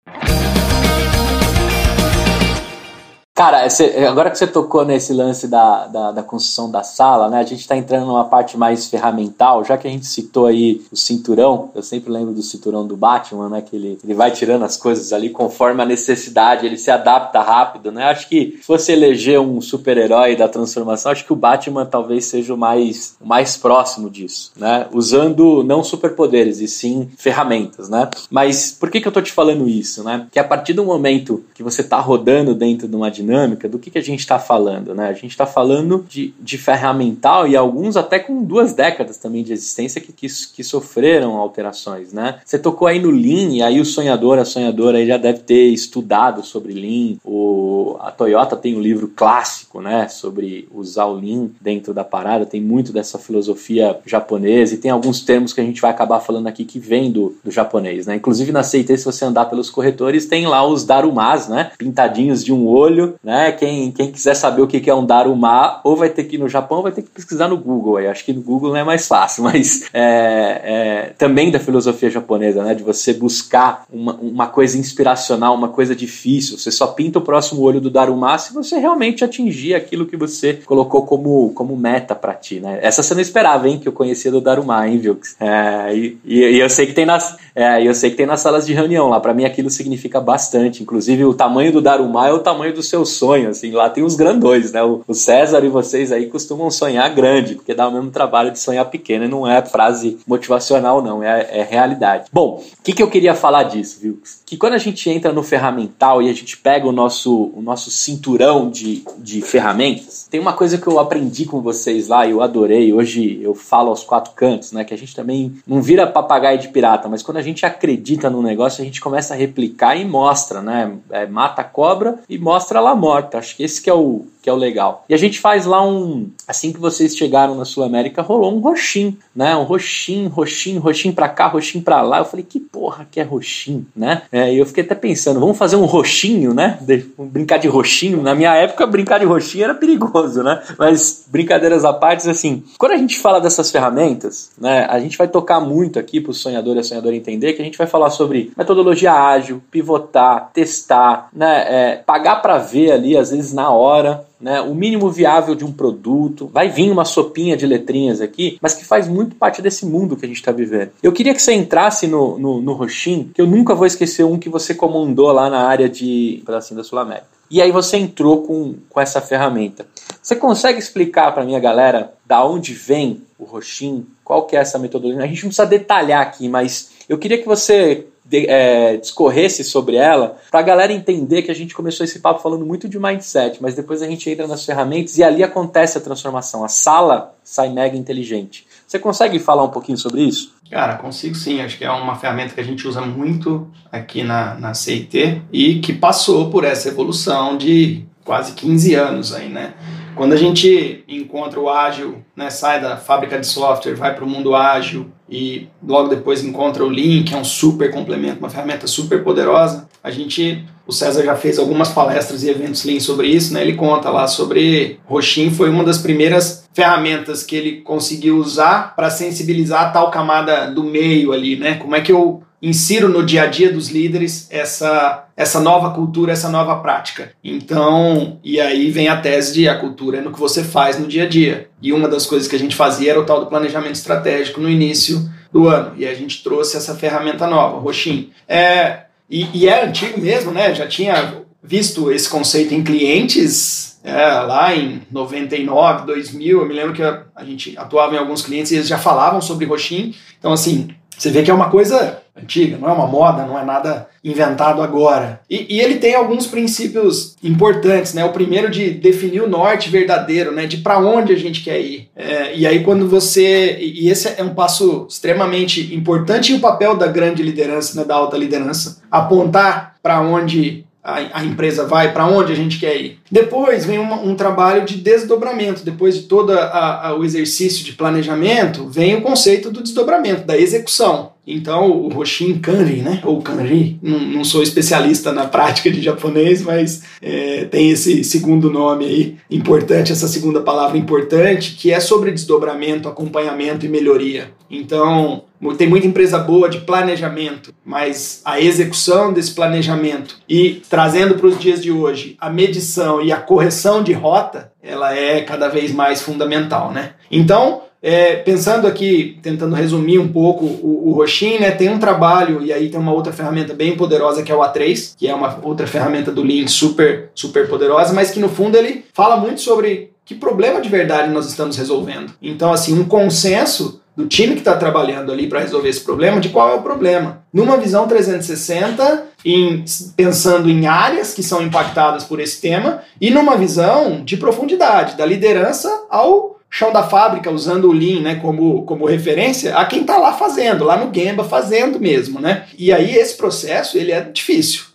Cara, agora que você tocou nesse lance da construção da sala, né? A gente tá entrando numa parte mais ferramental, já que a gente citou aí o cinturão. Eu sempre lembro do cinturão do Batman, né? Que ele vai tirando as coisas ali conforme a necessidade, ele se adapta rápido, né? Acho que se fosse eleger um super-herói da transformação, acho que o Batman talvez seja o mais próximo disso, né? Usando não superpoderes, e sim ferramentas, né? Mas por que eu tô te falando isso, né? Que a partir do momento que você tá rodando dentro de uma dinâmica, do que a gente está falando, né? A gente está falando de ferramental e alguns até com 2 décadas também de existência que sofreram alterações, né? Você tocou aí no Lean, e aí a sonhadora aí já deve ter estudado sobre Lean. A Toyota tem um livro clássico, né? Sobre usar o Lean dentro da parada, tem muito dessa filosofia japonesa e tem alguns termos que a gente vai acabar falando aqui que vem do japonês, né? Inclusive na CT, se você andar pelos corretores, tem lá os darumas, né? Pintadinhos de um olho né? Quem quiser saber o que é um Daruma, ou vai ter que ir no Japão, ou vai ter que pesquisar no Google. Aí acho que no Google não é mais fácil, mas também da filosofia japonesa, né? De você buscar uma coisa inspiracional, uma coisa difícil. Você só pinta o próximo olho do Daruma se você realmente atingir aquilo que você colocou como meta pra ti, né? Essa você não esperava, hein? Que eu conhecia do Daruma, hein, Vilks? E eu sei que tem nas salas de reunião lá. Pra mim aquilo significa bastante. Inclusive o tamanho do Daruma é o tamanho do seu sonho, assim. Lá tem os grandões, né? O César e vocês aí costumam sonhar grande, porque dá o mesmo trabalho de sonhar pequeno, e não é frase motivacional, não, é realidade. Bom, o que eu queria falar disso, Vilks? Que quando a gente entra no ferramental e a gente pega o nosso cinturão de ferramentas, tem uma coisa que eu aprendi com vocês lá e eu adorei, hoje eu falo aos 4 cantos, né, que a gente também não vira papagaio de pirata, mas quando a gente acredita no negócio, a gente começa a replicar e mostra, né, mata a cobra e mostra ela morta. Acho que esse que é o legal. E a gente faz lá assim que vocês chegaram na Sul América, rolou um roxinho, né? Um roxinho pra cá, roxinho pra lá. Eu falei, que porra que é roxinho, né? E eu fiquei até pensando, vamos fazer um roxinho, né? Brincar de roxinho. Na minha época, brincar de roxinho era perigoso, né? Mas, brincadeiras à parte, assim, quando a gente fala dessas ferramentas, né? A gente vai tocar muito aqui pro sonhador e a sonhadora entender que a gente vai falar sobre metodologia ágil, pivotar, testar, né? Pagar pra ver ali, às vezes na hora, né, o mínimo viável de um produto. Vai vir uma sopinha de letrinhas aqui, mas que faz muito parte desse mundo que a gente está vivendo. Eu queria que você entrasse no Roxin, que eu nunca vou esquecer um que você comandou lá na área de pedacinho da Sul América. E aí você entrou com essa ferramenta. Você consegue explicar para minha galera da onde vem o Roxin? Qual que é essa metodologia? A gente não precisa detalhar aqui, mas eu queria que você discorresse sobre ela, para a galera entender que a gente começou esse papo falando muito de mindset, mas depois a gente entra nas ferramentas e ali acontece a transformação. A sala sai mega inteligente. Você consegue falar um pouquinho sobre isso? Cara, consigo sim. Acho que é uma ferramenta que a gente usa muito aqui na CIT e que passou por essa evolução de quase 15 anos aí, né? Quando a gente encontra o ágil, né, sai da fábrica de software, vai para o mundo ágil e logo depois encontra o Lean, que é um super complemento, uma ferramenta super poderosa. O César já fez algumas palestras e eventos Lean sobre isso, né? Ele conta lá sobre Roxin, foi uma das primeiras ferramentas que ele conseguiu usar para sensibilizar a tal camada do meio ali, né? Como é que eu insiro no dia a dia dos líderes essa nova cultura, essa nova prática. Então, e aí vem a tese de a cultura é no que você faz no dia a dia. E uma das coisas que a gente fazia era o tal do planejamento estratégico no início do ano. E a gente trouxe essa ferramenta nova, Roxin. E é antigo mesmo, né? Já tinha visto esse conceito em clientes lá em 99, 2000. Eu me lembro que a gente atuava em alguns clientes e eles já falavam sobre Roxin. Então, assim, você vê que é uma coisa antiga, não é uma moda, não é nada inventado agora. E ele tem alguns princípios importantes, né? O primeiro de definir o norte verdadeiro, né? De para onde a gente quer ir. E aí quando e esse é um passo extremamente importante, e o papel da grande liderança, né? Da alta liderança, apontar para onde a empresa vai, para onde a gente quer ir. Depois vem um trabalho de desdobramento. Depois de todo o exercício de planejamento, vem o conceito do desdobramento, da execução. Então, o Roxin Kanri, né? Ou Kanri, não sou especialista na prática de japonês, mas tem esse segundo nome aí importante, essa segunda palavra importante, que é sobre desdobramento, acompanhamento e melhoria. Então, tem muita empresa boa de planejamento, mas a execução desse planejamento e trazendo para os dias de hoje a medição e a correção de rota, ela é cada vez mais fundamental, né? Então, pensando aqui, tentando resumir um pouco o Roxin, né, tem um trabalho, e aí tem uma outra ferramenta bem poderosa que é o A3, que é uma outra ferramenta do Lean super, super poderosa, mas que no fundo ele fala muito sobre que problema de verdade nós estamos resolvendo. Então, assim, um consenso do time que está trabalhando ali para resolver esse problema, de qual é o problema. Numa visão 360, pensando em áreas que são impactadas por esse tema, e numa visão de profundidade, da liderança ao chão da fábrica, usando o Lean, né, como referência a quem está lá fazendo, lá no Gemba fazendo mesmo, né? E aí esse processo ele é difícil.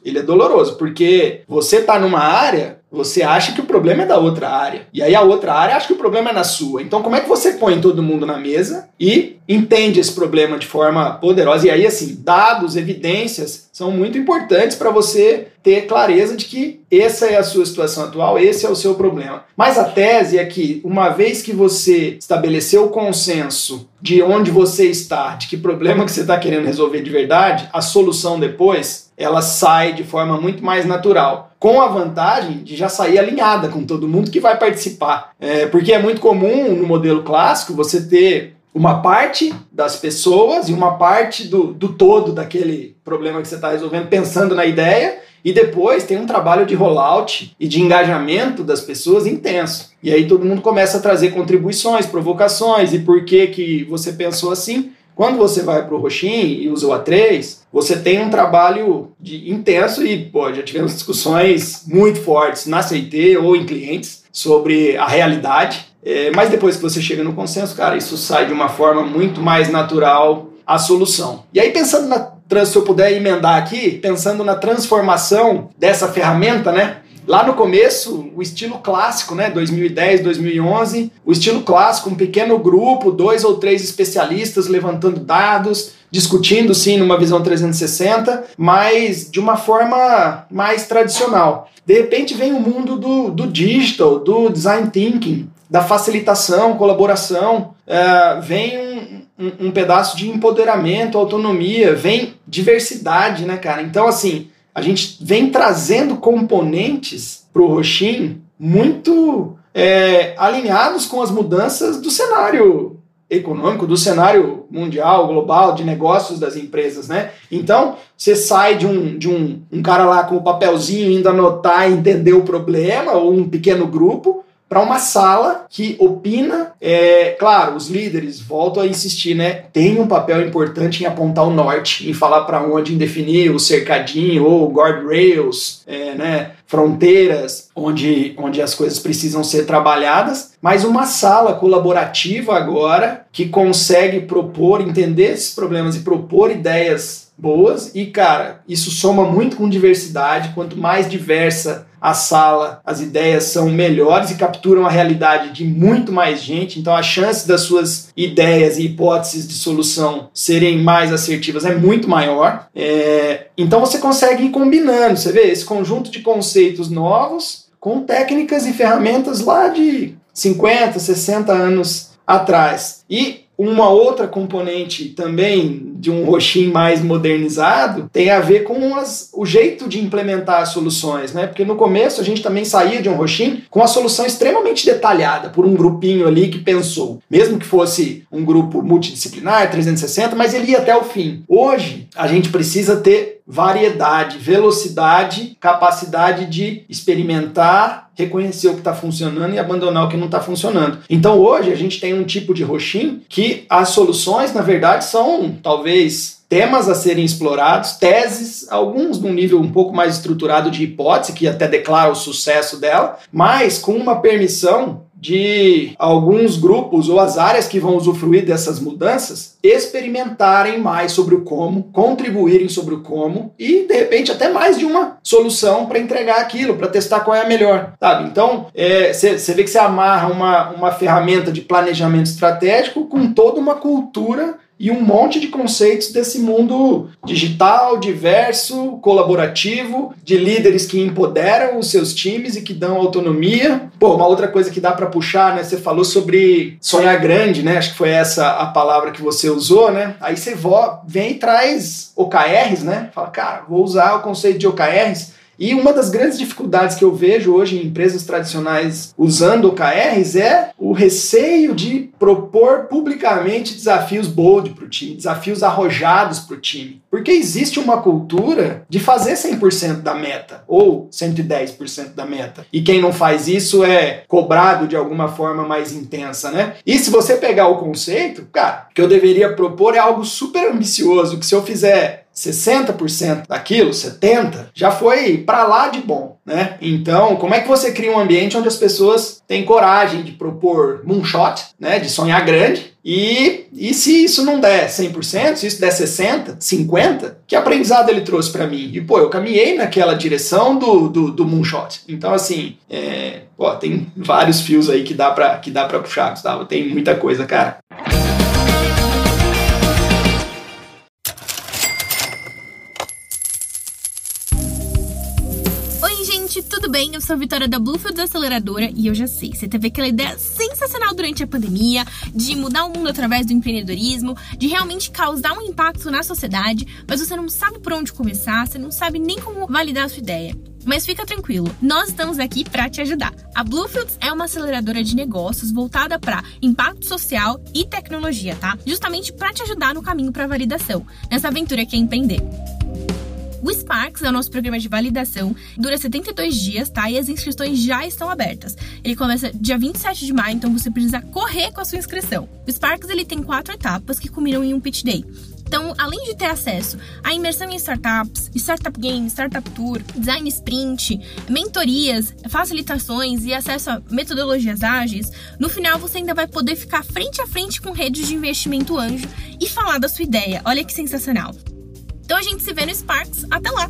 Ele é doloroso, porque você tá numa área, você acha que o problema é da outra área. E aí a outra área acha que o problema é na sua. Então como é que você põe todo mundo na mesa e entende esse problema de forma poderosa? E aí, assim, dados, evidências são muito importantes para você ter clareza de que essa é a sua situação atual, esse é o seu problema. Mas a tese é que, uma vez que você estabeleceu o consenso de onde você está, de que problema que você está querendo resolver de verdade, a solução depois, ela sai de forma muito mais natural, com a vantagem de já sair alinhada com todo mundo que vai participar. Porque é muito comum no modelo clássico você ter uma parte das pessoas e uma parte do todo daquele problema que você está resolvendo, pensando na ideia, e depois tem um trabalho de rollout e de engajamento das pessoas intenso. E aí todo mundo começa a trazer contribuições, provocações, e por que você pensou assim. Quando você vai para o Roxin e usa o A3, você tem um trabalho intenso e já tivemos discussões muito fortes na CIT ou em clientes sobre a realidade. Mas depois que você chega no consenso, cara, isso sai de uma forma muito mais natural a solução. E aí, pensando se eu puder emendar aqui, pensando na transformação dessa ferramenta, né? Lá no começo, o estilo clássico, né, 2010, 2011, o estilo clássico, um pequeno grupo, 2 ou 3 especialistas levantando dados, discutindo, sim, numa visão 360, mas de uma forma mais tradicional. De repente vem o mundo do digital, do design thinking, da facilitação, colaboração, vem um pedaço de empoderamento, autonomia, vem diversidade, né, cara? Então, assim, a gente vem trazendo componentes para o Roxin muito alinhados com as mudanças do cenário econômico, do cenário mundial, global, de negócios das empresas, né? Então, você sai de um cara lá com o papelzinho indo anotar e entender o problema, ou um pequeno grupo, para uma sala que opina. Claro, os líderes, volto a insistir, né, tem um papel importante em apontar o norte, em falar para onde, em definir o cercadinho ou guardrails, né, fronteiras onde as coisas precisam ser trabalhadas, mas uma sala colaborativa agora que consegue propor, entender esses problemas e propor ideias boas. E, cara, isso soma muito com diversidade. Quanto mais diversa a sala, as ideias são melhores e capturam a realidade de muito mais gente. Então a chance das suas ideias e hipóteses de solução serem mais assertivas é muito maior. Então você consegue ir combinando, você vê, esse conjunto de conceitos novos com técnicas e ferramentas lá de 50, 60 anos atrás. E uma outra componente também de um Roxin mais modernizado tem a ver com o jeito de implementar as soluções, né? Porque no começo a gente também saía de um Roxin com a solução extremamente detalhada por um grupinho ali que pensou. Mesmo que fosse um grupo multidisciplinar, 360, mas ele ia até o fim. Hoje a gente precisa ter variedade, velocidade, capacidade de experimentar, reconhecer o que está funcionando e abandonar o que não está funcionando. Então hoje a gente tem um tipo de Roxin que as soluções, na verdade, são talvez temas a serem explorados, teses, alguns num nível um pouco mais estruturado de hipótese, que até declara o sucesso dela, mas com uma permissão de alguns grupos ou as áreas que vão usufruir dessas mudanças experimentarem mais sobre o como, contribuírem sobre o como e, de repente, até mais de uma solução para entregar aquilo, para testar qual é a melhor, sabe? Então, você vê que você amarra uma ferramenta de planejamento estratégico com toda uma cultura e um monte de conceitos desse mundo digital, diverso, colaborativo, de líderes que empoderam os seus times e que dão autonomia. Uma outra coisa que dá para puxar, né? Você falou sobre sonhar grande, né? Acho que foi essa a palavra que você usou, né? Aí você vem e traz OKRs, né? Fala, cara, vou usar o conceito de OKRs. E uma das grandes dificuldades que eu vejo hoje em empresas tradicionais usando OKRs é o receio de propor publicamente desafios bold para o time, desafios arrojados para o time. Porque existe uma cultura de fazer 100% da meta ou 110% da meta. E quem não faz isso é cobrado de alguma forma mais intensa, né? E se você pegar o conceito, cara, o que eu deveria propor é algo super ambicioso, que se eu fizer 60% daquilo, 70%, já foi pra lá de bom, né? Então, como é que você cria um ambiente onde as pessoas têm coragem de propor moonshot, né? De sonhar grande E se isso não der 100%, se isso der 60%, 50%, que aprendizado ele trouxe para mim? E, eu caminhei naquela direção do moonshot. Então, assim, tem vários fios aí que dá pra puxar, Gustavo. Tem muita coisa, cara. Tudo bem? Eu sou a Vitória da Bluefields Aceleradora e eu já sei, você teve aquela ideia sensacional durante a pandemia de mudar o mundo através do empreendedorismo, de realmente causar um impacto na sociedade, mas você não sabe por onde começar, você não sabe nem como validar a sua ideia. Mas fica tranquilo, nós estamos aqui para te ajudar. A Bluefields é uma aceleradora de negócios voltada para impacto social e tecnologia, tá? Justamente para te ajudar no caminho para a validação, nessa aventura que é empreender. O Sparks é o nosso programa de validação, dura 72 dias, tá? E as inscrições já estão abertas. Ele começa dia 27 de maio, então você precisa correr com a sua inscrição. O Sparks, ele tem 4 etapas que culminam em um pitch day. Então, além de ter acesso à imersão em startups, startup game, startup tour, design sprint, mentorias, facilitações e acesso a metodologias ágeis, no final você ainda vai poder ficar frente a frente com redes de investimento anjo e falar da sua ideia. Olha que sensacional! Então a gente se vê no Sparks. Até lá!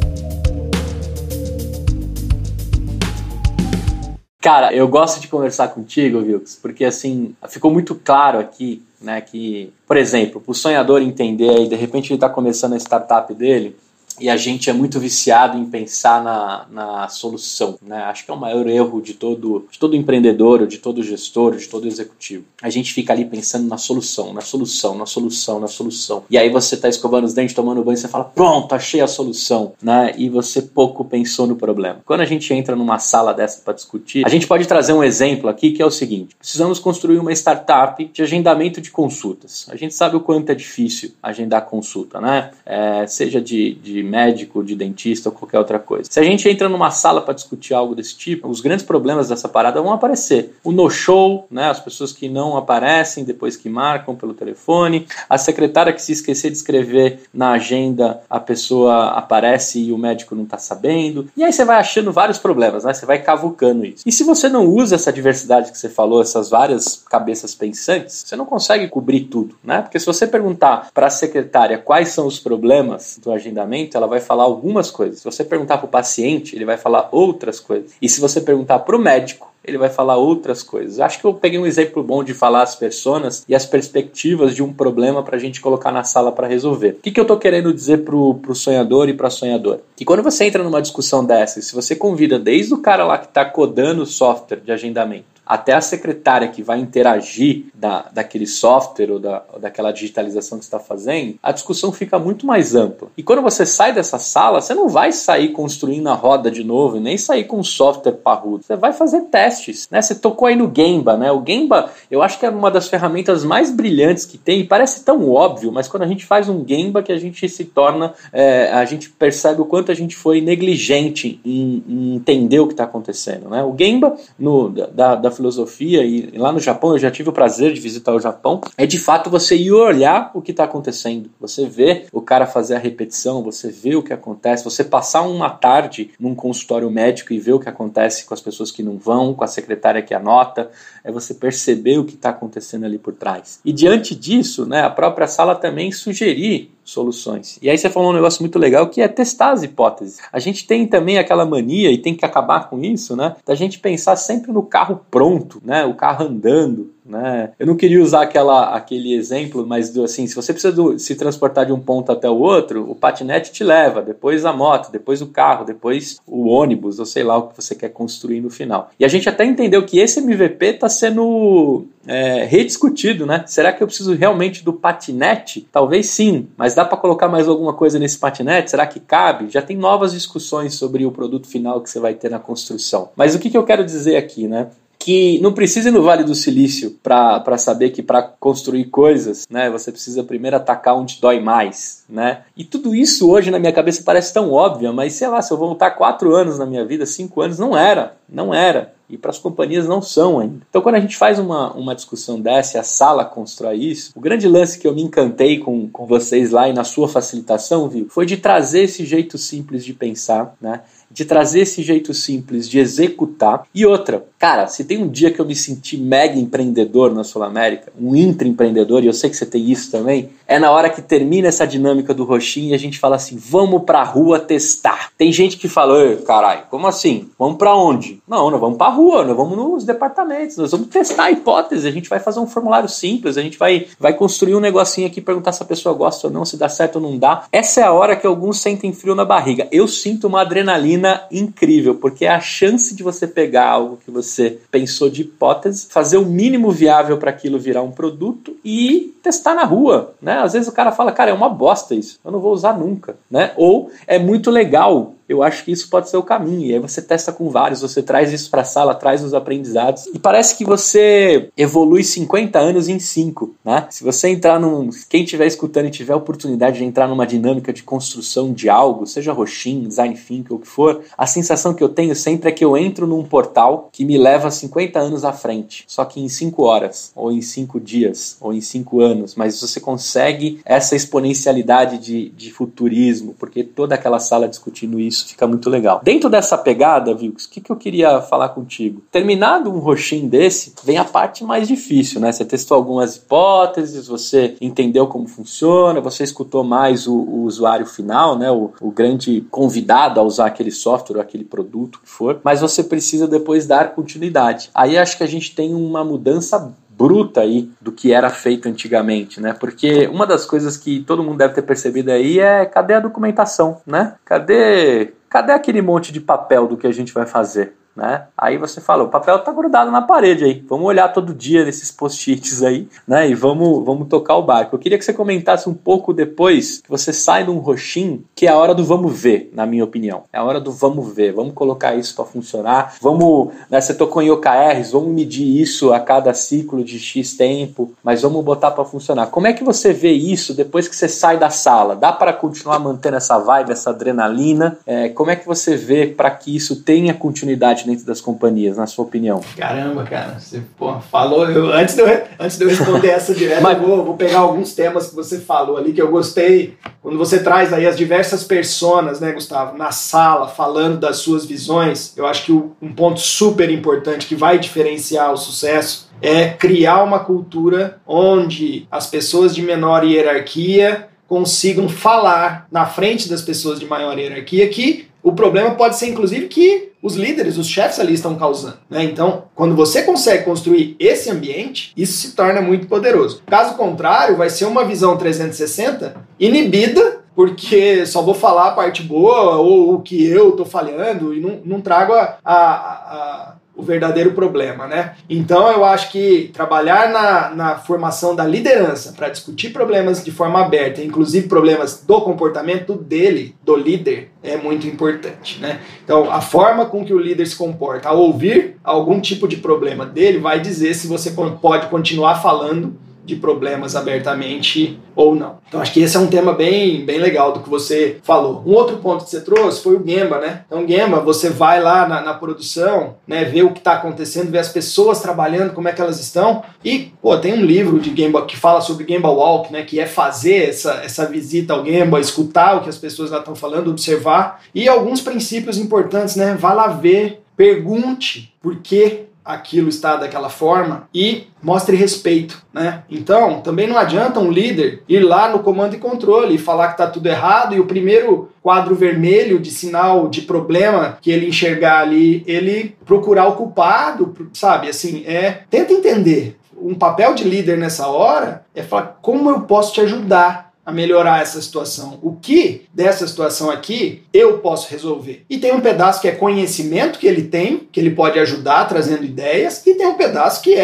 Cara, eu gosto de conversar contigo, Wilkes, porque assim, ficou muito claro aqui, né, que, por exemplo, o sonhador entender aí, de repente ele está começando a startup dele, e a gente é muito viciado em pensar na solução, né? Acho que é o maior erro de todo empreendedor, de todo gestor, de todo executivo. A gente fica ali pensando na solução. E aí você tá escovando os dentes, tomando banho, e você fala, pronto, achei a solução, né? E você pouco pensou no problema. Quando a gente entra numa sala dessa para discutir, a gente pode trazer um exemplo aqui que é o seguinte: precisamos construir uma startup de agendamento de consultas. A gente sabe o quanto é difícil agendar consulta, né? Seja de médico, de dentista ou qualquer outra coisa. Se a gente entra numa sala para discutir algo desse tipo, os grandes problemas dessa parada vão aparecer. O no-show, né, as pessoas que não aparecem depois que marcam pelo telefone, a secretária que se esquecer de escrever na agenda, a pessoa aparece e o médico não está sabendo. E aí você vai achando vários problemas, né? Você vai cavucando isso. E se você não usa essa diversidade que você falou, essas várias cabeças pensantes, você não consegue cobrir tudo, né? Porque se você perguntar para a secretária quais são os problemas do agendamento, ela vai falar algumas coisas. Se você perguntar para o paciente, ele vai falar outras coisas. E se você perguntar para o médico, ele vai falar outras coisas. Acho que eu peguei um exemplo bom de falar as personas e as perspectivas de um problema para a gente colocar na sala para resolver. O que eu estou querendo dizer pro sonhador e para a sonhadora? Que quando você entra numa discussão dessa, se você convida desde o cara lá que está codando o software de agendamento, até a secretária que vai interagir daquele software ou daquela digitalização que você está fazendo, a discussão fica muito mais ampla. E quando você sai dessa sala, você não vai sair construindo a roda de novo e nem sair com um software parrudo. Você vai fazer testes, né? Você tocou aí no Gemba, né? O Gemba, eu acho que é uma das ferramentas mais brilhantes que tem, e parece tão óbvio, mas quando a gente faz um Gemba que a gente se torna, a gente percebe o quanto a gente foi negligente em entender o que está acontecendo, né? O Gemba, da filosofia, e lá no Japão, eu já tive o prazer de visitar o Japão, é de fato você ir olhar o que está acontecendo, você vê o cara fazer a repetição, você vê o que acontece, você passar uma tarde num consultório médico e ver o que acontece com as pessoas que não vão, com a secretária que anota, é você perceber o que está acontecendo ali por trás. E diante disso, né, a própria sala também sugerir soluções. E aí você falou um negócio muito legal que é testar as hipóteses. A gente tem também aquela mania, e tem que acabar com isso, né, da gente pensar sempre no carro pronto, né, o carro andando, né? Eu não queria usar aquele exemplo, mas assim, se você precisa se transportar de um ponto até o outro, o patinete te leva, depois a moto, depois o carro, depois o ônibus, ou sei lá o que você quer construir no final. E a gente até entendeu que esse MVP está sendo rediscutido, né? Será que eu preciso realmente do patinete? Talvez sim, mas dá para colocar mais alguma coisa nesse patinete? Será que cabe? Já tem novas discussões sobre o produto final que você vai ter na construção. Mas o que eu quero dizer aqui, né? Que não precisa ir no Vale do Silício para saber que para construir coisas, né, você precisa primeiro atacar onde dói mais, né? E tudo isso hoje na minha cabeça parece tão óbvio, mas sei lá, se eu voltar 4 anos na minha vida, 5 anos, não era. e para as companhias não são ainda. Então quando a gente faz uma discussão dessa e a sala constrói isso, o grande lance que eu me encantei com vocês lá e na sua facilitação, viu, foi de trazer esse jeito simples de pensar, né? De trazer esse jeito simples de executar. E outra, cara, se tem um dia que eu me senti mega empreendedor na Sul América, um intraempreendedor, e eu sei que você tem isso também, é na hora que termina essa dinâmica do roxinho e a gente fala assim, vamos pra rua testar. Tem gente que fala, caralho, como assim? Vamos pra onde? Não, nós vamos pra rua, nós vamos nos departamentos, nós vamos testar a hipótese, a gente vai fazer um formulário simples, a gente vai construir um negocinho aqui, perguntar se a pessoa gosta ou não, se dá certo ou não dá. Essa é a hora que alguns sentem frio na barriga. Eu sinto uma adrenalina incrível, porque é a chance de você pegar algo que você pensou de hipótese, fazer o mínimo viável para aquilo virar um produto e testar na rua, né? Às vezes o cara fala, cara, é uma bosta isso, eu não vou usar nunca, né? Ou é muito legal, eu acho que isso pode ser o caminho, e aí você testa com vários, você traz isso para a sala, traz os aprendizados, e parece que você evolui 50 anos em 5, né? Se você entrar quem estiver escutando e tiver a oportunidade de entrar numa dinâmica de construção de algo, seja Roxin, Design Thinking, ou o que for, a sensação que eu tenho sempre é que eu entro num portal que me leva 50 anos à frente, só que em 5 horas, ou em 5 dias, ou em 5 anos, mas você consegue essa exponencialidade de futurismo, porque toda aquela sala discutindo isso fica muito legal. Dentro dessa pegada, Vilks, o que eu queria falar contigo? Terminado um roxinho desse, vem a parte mais difícil, né? Você testou algumas hipóteses, você entendeu como funciona, você escutou mais o usuário final, né? O grande convidado a usar aquele software ou aquele produto que for, mas você precisa depois dar continuidade. Aí acho que a gente tem uma mudança bruta aí do que era feito antigamente, né? Porque uma das coisas que todo mundo deve ter percebido aí é cadê a documentação, né? Cadê aquele monte de papel do que a gente vai fazer? Né? Aí você fala, o papel tá grudado na parede aí, vamos olhar todo dia nesses post-its aí, né? E vamos tocar o barco. Eu queria que você comentasse um pouco depois que você sai de um roxinho, que é a hora do vamos ver, na minha opinião. É a hora do vamos ver, vamos colocar isso para funcionar, vamos, né, você tocou em OKRs, vamos medir isso a cada ciclo de X tempo, mas vamos botar para funcionar. Como é que você vê isso depois que você sai da sala? Dá para continuar mantendo essa vibe, essa adrenalina? Como é que você vê para que isso tenha continuidade dentro das companhias, na sua opinião? Caramba, cara, você falou, antes de eu responder essa direto, mas eu vou pegar alguns temas que você falou ali, que eu gostei, quando você traz aí as diversas personas, né, Gustavo, na sala, falando das suas visões. Eu acho que um ponto super importante que vai diferenciar o sucesso é criar uma cultura onde as pessoas de menor hierarquia consigam falar na frente das pessoas de maior hierarquia, que o problema pode ser, inclusive, que os líderes, os chefes ali estão causando, né? Então, quando você consegue construir esse ambiente, isso se torna muito poderoso. Caso contrário, vai ser uma visão 360 inibida, porque só vou falar a parte boa ou o que eu estou falhando e não trago o verdadeiro problema, né? Então eu acho que trabalhar na formação da liderança para discutir problemas de forma aberta, inclusive problemas do comportamento do líder, é muito importante, né? Então a forma com que o líder se comporta ao ouvir algum tipo de problema dele vai dizer se você pode continuar falando de problemas abertamente ou não. Então acho que esse é um tema bem legal do que você falou. Um outro ponto que você trouxe foi o Gemba, né? Então Gemba, você vai lá na produção, né, ver o que está acontecendo, ver as pessoas trabalhando, como é que elas estão, e tem um livro de Gemba que fala sobre Gemba Walk, né, que é fazer essa visita ao Gemba, escutar o que as pessoas lá estão falando, observar, e alguns princípios importantes, né? Vá lá ver, pergunte por que aquilo está daquela forma e mostre respeito, né? Então, também não adianta um líder ir lá no comando e controle e falar que está tudo errado e o primeiro quadro vermelho de sinal de problema que ele enxergar ali, ele procurar o culpado, sabe? Assim, tenta entender. Um papel de líder nessa hora é falar como eu posso te ajudar a melhorar essa situação. O que dessa situação aqui eu posso resolver? E tem um pedaço que é conhecimento que ele tem, que ele pode ajudar trazendo ideias, e tem um pedaço que é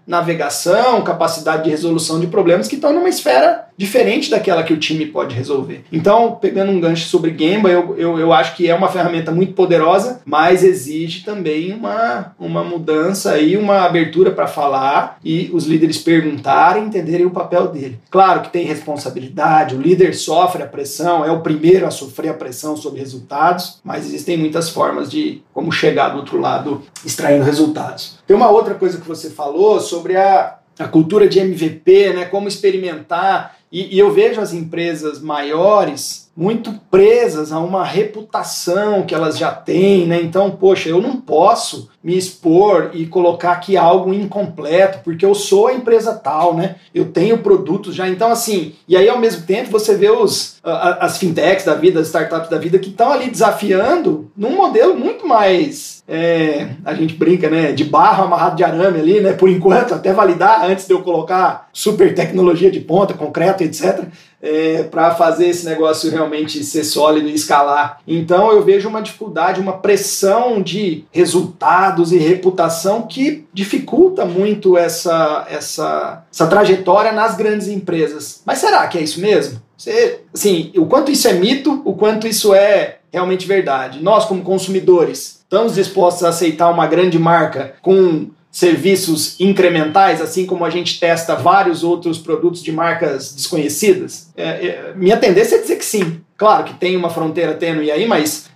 navegação, capacidade de resolução de problemas que estão numa esfera diferente daquela que o time pode resolver. Então, pegando um gancho sobre Gemba, eu acho que é uma ferramenta muito poderosa, mas exige também uma mudança e uma abertura para falar e os líderes perguntarem, entenderem o papel dele. Claro que tem responsabilidade, o líder sofre a pressão, é o primeiro a sofrer a pressão sobre resultados, mas existem muitas formas de como chegar do outro lado extraindo resultados. Tem uma outra coisa que você falou sobre a cultura de MVP, né, como experimentar, e eu vejo as empresas maiores muito presas a uma reputação que elas já têm, né? Então, poxa, eu não posso me expor e colocar aqui algo incompleto, porque eu sou a empresa tal, né? Eu tenho produtos já. Então, assim, e aí ao mesmo tempo você vê as fintechs da vida, as startups da vida que estão ali desafiando num modelo muito mais, a gente brinca, né? De barro amarrado de arame ali, né? Por enquanto, até validar antes de eu colocar super tecnologia de ponta, concreto, etc., para fazer esse negócio realmente ser sólido e escalar. Então eu vejo uma dificuldade, uma pressão de resultados e reputação que dificulta muito essa trajetória nas grandes empresas. Mas será que é isso mesmo? Assim, o quanto isso é mito, o quanto isso é realmente verdade? Nós, como consumidores, estamos dispostos a aceitar uma grande marca com serviços incrementais, assim como a gente testa vários outros produtos de marcas desconhecidas? Minha tendência é dizer que sim. Claro que tem uma fronteira tênue aí, mas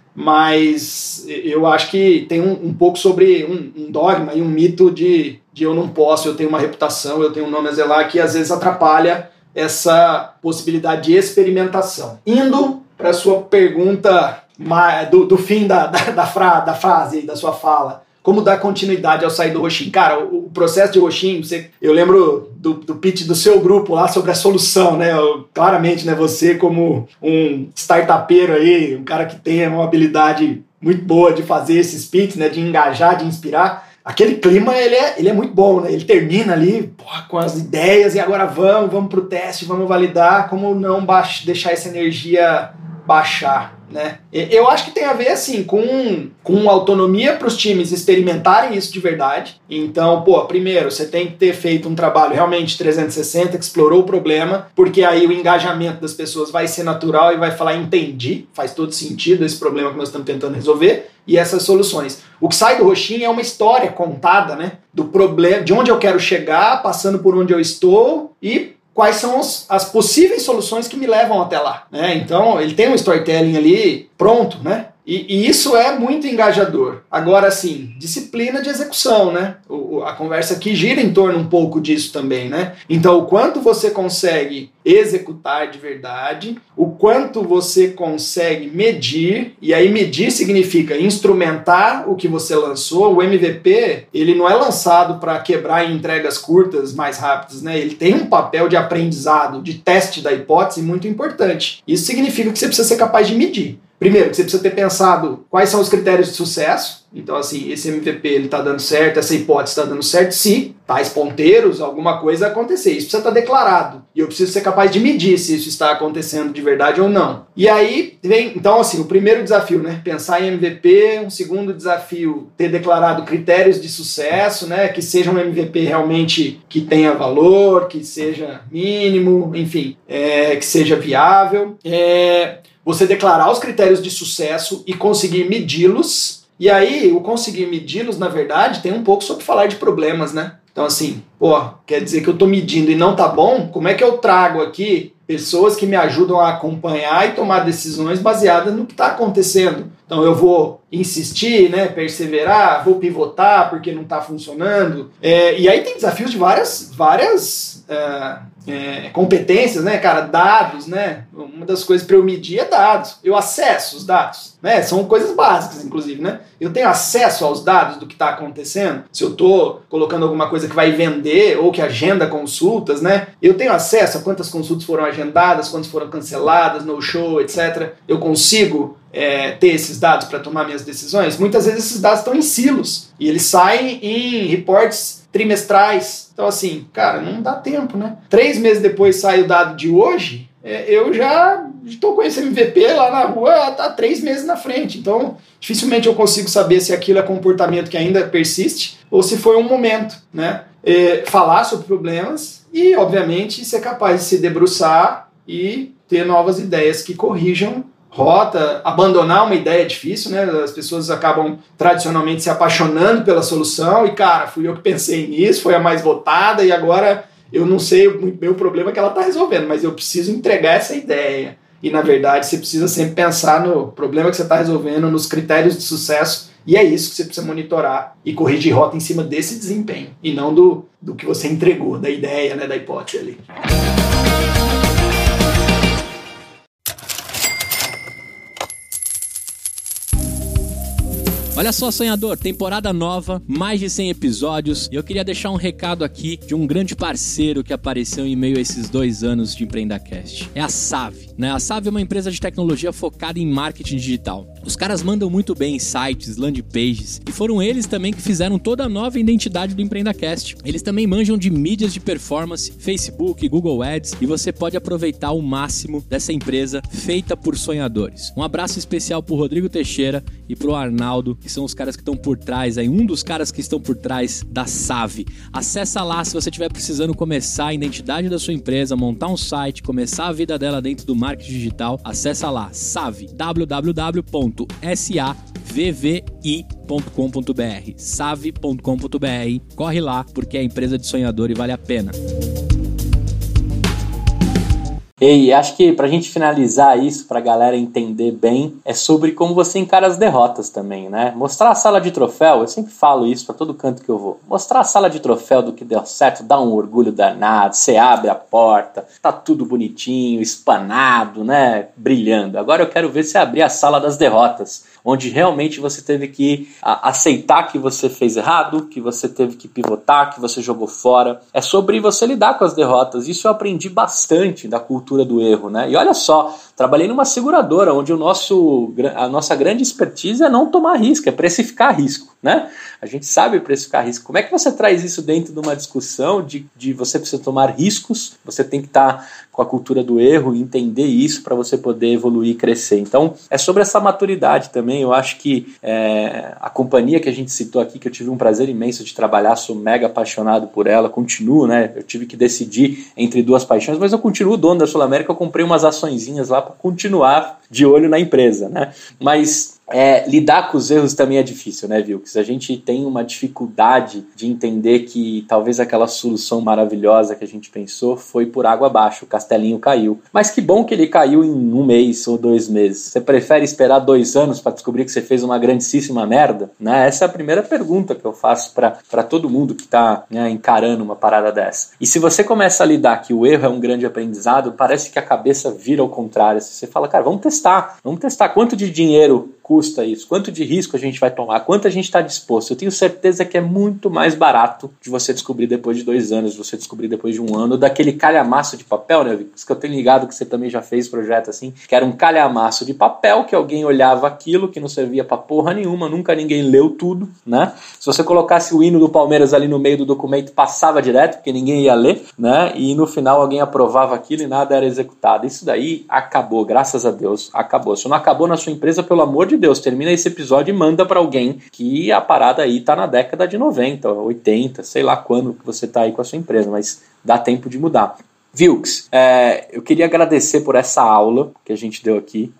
eu acho que tem um pouco sobre um dogma e um mito de eu não posso, eu tenho uma reputação, eu tenho um nome a zelar, que às vezes atrapalha essa possibilidade de experimentação. Indo para a sua pergunta do fim da frase, da sua fala, como dar continuidade ao sair do Roxin? Cara, o processo de Roxin, eu lembro do pitch do seu grupo lá sobre a solução, né? Claramente, né, você como um startupeiro aí, um cara que tem uma habilidade muito boa de fazer esses pitches, né, de engajar, de inspirar, aquele clima, ele é muito bom, né? Ele termina ali com as ideias e agora vamos pro teste, vamos validar, como não deixar essa energia baixar, né? Eu acho que tem a ver assim com autonomia para os times experimentarem isso de verdade. Então, primeiro você tem que ter feito um trabalho realmente 360, que explorou o problema, porque aí o engajamento das pessoas vai ser natural e vai falar, entendi, faz todo sentido esse problema que nós estamos tentando resolver e essas soluções. O que sai do Roxin é uma história contada, né, do problema, de onde eu quero chegar, passando por onde eu estou e quais são as possíveis soluções que me levam até lá, né? Então, ele tem um storytelling ali pronto, né? E isso é muito engajador. Agora, sim, disciplina de execução, né? A conversa aqui gira em torno um pouco disso também, né? Então, o quanto você consegue executar de verdade, o quanto você consegue medir, e aí medir significa instrumentar o que você lançou. O MVP, ele não é lançado para quebrar em entregas curtas, mais rápidas, né? Ele tem um papel de aprendizado, de teste da hipótese muito importante. Isso significa que você precisa ser capaz de medir. Primeiro, que você precisa ter pensado quais são os critérios de sucesso. Então, assim, esse MVP ele está dando certo, essa hipótese está dando certo, se tais ponteiros, alguma coisa acontecer. Isso precisa estar declarado. E eu preciso ser capaz de medir se isso está acontecendo de verdade ou não. E aí vem, então, assim, o primeiro desafio, né? Pensar em MVP. Um segundo desafio, ter declarado critérios de sucesso, né? Que seja um MVP realmente que tenha valor, que seja mínimo, enfim, que seja viável. Você declarar os critérios de sucesso e conseguir medi-los. E aí, o conseguir medi-los, na verdade, tem um pouco sobre falar de problemas, né? Então, assim, quer dizer que eu estou medindo e não tá bom? Como é que eu trago aqui pessoas que me ajudam a acompanhar e tomar decisões baseadas no que está acontecendo? Então, eu vou insistir, né, perseverar, vou pivotar porque não está funcionando. E aí tem desafios de várias competências, né, cara? Dados, né? Uma das coisas para eu medir é dados. Eu acesso os dados, né? São coisas básicas, inclusive, né? Eu tenho acesso aos dados do que está acontecendo. Se eu estou colocando alguma coisa que vai vender ou que agenda consultas, né? Eu tenho acesso a quantas consultas foram agendadas, quantas foram canceladas, no show, etc. Eu consigo ter esses dados para tomar minhas decisões? Muitas vezes esses dados estão em silos e eles saem em reportes trimestrais. Então, assim, cara, não dá tempo, né? 3 meses depois sai o dado de hoje, eu já estou com esse MVP lá na rua há 3 meses na frente. Então, dificilmente eu consigo saber se aquilo é comportamento que ainda persiste ou se foi um momento, né? Falar sobre problemas e, obviamente, ser capaz de se debruçar e ter novas ideias que corrijam rota. Abandonar uma ideia é difícil, né? As pessoas acabam tradicionalmente se apaixonando pela solução e, cara, fui eu que pensei nisso, foi a mais votada e agora eu não sei o meu problema que ela está resolvendo, mas eu preciso entregar essa ideia. E, na verdade, você precisa sempre pensar no problema que você está resolvendo, nos critérios de sucesso, e é isso que você precisa monitorar e corrigir rota em cima desse desempenho, e não do que você entregou, da ideia, né, da hipótese ali. Olha só, sonhador, temporada nova, mais de 100 episódios, e eu queria deixar um recado aqui de um grande parceiro que apareceu em meio a esses 2 anos de EmpreendaCast. É a Save, né? A Save é uma empresa de tecnologia focada em marketing digital. Os caras mandam muito bem em sites, landing pages, e foram eles também que fizeram toda a nova identidade do EmpreendaCast. Eles também manjam de mídias de performance, Facebook, Google Ads, e você pode aproveitar o máximo dessa empresa feita por sonhadores. Um abraço especial pro Rodrigo Teixeira e pro Arnaldo, que são os caras que estão por trás, aí, um dos caras que estão por trás da Save. Acessa lá se você estiver precisando começar a identidade da sua empresa, montar um site, começar a vida dela dentro do marketing digital. Acessa lá, Save, www.savvi.com.br, save.com.br. Corre lá, porque é empresa de sonhador e vale a pena. E acho que pra gente finalizar isso, pra galera entender bem, é sobre como você encara as derrotas também, né? Mostrar a sala de troféu, eu sempre falo isso pra todo canto que eu vou. Mostrar a sala de troféu do que deu certo dá um orgulho danado, você abre a porta, tá tudo bonitinho, espanado, né? Brilhando. Agora eu quero ver você abrir a sala das derrotas, onde realmente você teve que aceitar que você fez errado, que você teve que pivotar, que você jogou fora. É sobre você lidar com as derrotas. Isso eu aprendi bastante da cultura do erro, né? E olha só, trabalhei numa seguradora, onde a nossa grande expertise é não tomar risco, é precificar risco, né? A gente sabe precificar risco. Como é que você traz isso dentro de uma discussão de você precisa tomar riscos, você tem que estar com a cultura do erro e entender isso para você poder evoluir e crescer. Então, é sobre essa maturidade também. Eu acho que a companhia que a gente citou aqui, que eu tive um prazer imenso de trabalhar, sou mega apaixonado por ela, continuo, né? Eu tive que decidir entre 2 paixões, mas eu continuo dono da Sul-América, eu comprei umas açõezinhas lá para continuar de olho na empresa, né? Mas lidar com os erros também é difícil, né, Vilks? A gente tem uma dificuldade de entender que talvez aquela solução maravilhosa que a gente pensou foi por água abaixo, o castelinho caiu. Mas que bom que ele caiu em 1 mês ou 2 meses. Você prefere esperar 2 anos para descobrir que você fez uma grandíssima merda? Né? Essa é a primeira pergunta que eu faço para todo mundo que está, né, encarando uma parada dessa. E se você começa a lidar que o erro é um grande aprendizado, parece que a cabeça vira ao contrário. Você fala, cara, vamos testar quanto de dinheiro custa isso, quanto de risco a gente vai tomar, quanto a gente está disposto. Eu tenho certeza que é muito mais barato de você descobrir depois de 2 anos, de você descobrir depois de 1 ano, daquele calhamaço de papel, né, Victor? Que eu tenho ligado que você também já fez projeto assim, que era um calhamaço de papel, que alguém olhava aquilo, que não servia pra porra nenhuma, nunca ninguém leu tudo, né? Se você colocasse o hino do Palmeiras ali no meio do documento, passava direto, porque ninguém ia ler, né? E no final alguém aprovava aquilo e nada era executado. Isso daí acabou, graças a Deus, acabou. Se não acabou na sua empresa, pelo amor de Deus, termina esse episódio e manda pra alguém que a parada aí tá na década de 90, 80, sei lá quando que você tá aí com a sua empresa, mas dá tempo de mudar. Vilks, eu queria agradecer por essa aula que a gente deu aqui.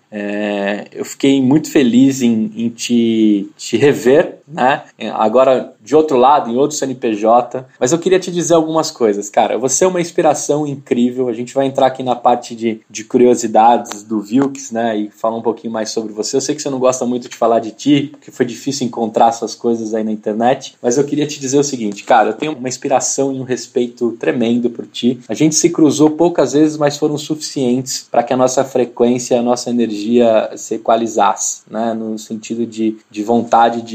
Eu fiquei muito feliz em te rever, né? Agora de outro lado, em outro CNPJ, mas eu queria te dizer algumas coisas, cara. Você é uma inspiração incrível. A gente vai entrar aqui na parte de curiosidades do Vilks, né? E falar um pouquinho mais sobre você. Eu sei que você não gosta muito de falar de ti, porque foi difícil encontrar essas coisas aí na internet, mas eu queria te dizer o seguinte, cara, eu tenho uma inspiração e um respeito tremendo por ti. A gente se cruzou poucas vezes, mas foram suficientes para que a nossa frequência, a nossa energia se equalizasse, né? No sentido de vontade de transformar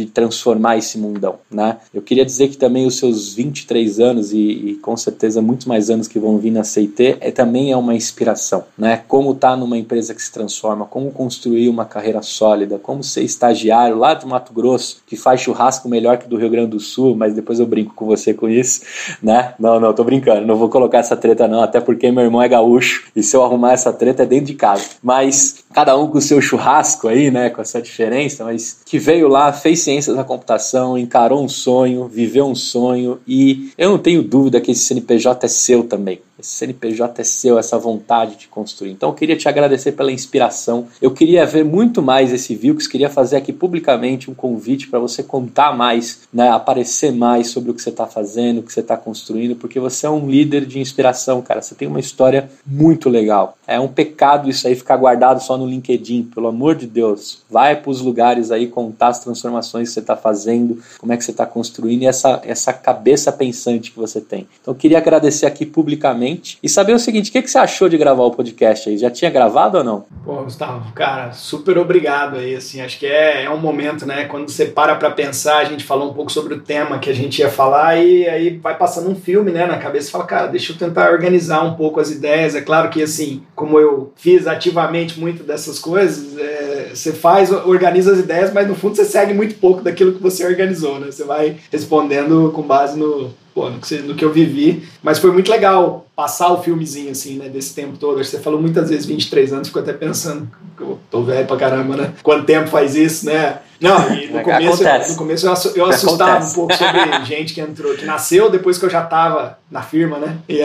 transformar esse mundão, né? Eu queria dizer que também os seus 23 anos e com certeza muito mais anos que vão vir na CIT também é uma inspiração, né? Como tá numa empresa que se transforma, como construir uma carreira sólida, como ser estagiário lá do Mato Grosso, que faz churrasco melhor que do Rio Grande do Sul, mas depois eu brinco com você com isso, né? Não, tô brincando, não vou colocar essa treta não, até porque meu irmão é gaúcho e se eu arrumar essa treta é dentro de casa. Mas cada um com o seu churrasco aí, né? Com essa diferença, mas que veio lá, fez ciências da computação, encarou um sonho, viveu um sonho e eu não tenho dúvida que esse CNPJ é seu também. Esse CNPJ é seu, essa vontade de construir. Então eu queria te agradecer pela inspiração. Eu queria ver muito mais esse Vilks, queria fazer aqui publicamente um convite para você contar mais, né, aparecer mais sobre o que você está fazendo, o que você está construindo, porque você é um líder de inspiração, cara. Você tem uma história muito legal. É um pecado isso aí ficar guardado só no LinkedIn, pelo amor de Deus. Vai para os lugares aí contar as transformações que você está fazendo, como é que você está construindo e essa cabeça pensante que você tem. Então eu queria agradecer aqui publicamente e saber o seguinte, o que você achou de gravar o podcast aí? Já tinha gravado ou não? Pô, Gustavo, cara, super obrigado aí, assim, acho que é um momento, né, quando você para pensar, a gente falou um pouco sobre o tema que a gente ia falar e aí vai passando um filme, né, na cabeça e fala, cara, deixa eu tentar organizar um pouco as ideias, é claro que, assim, como eu fiz ativamente muito dessas coisas, você organiza as ideias, mas no fundo você segue muito pouco daquilo que você organizou, né, você vai respondendo com base no que eu vivi, mas foi muito legal passar o filmezinho, assim, né, desse tempo todo. Você falou muitas vezes 23 anos, ficou até pensando, eu tô velho pra caramba, né? Quanto tempo faz isso, né? Não, e no começo eu assustava um pouco sobre gente que entrou, que nasceu depois que eu já tava na firma, né? E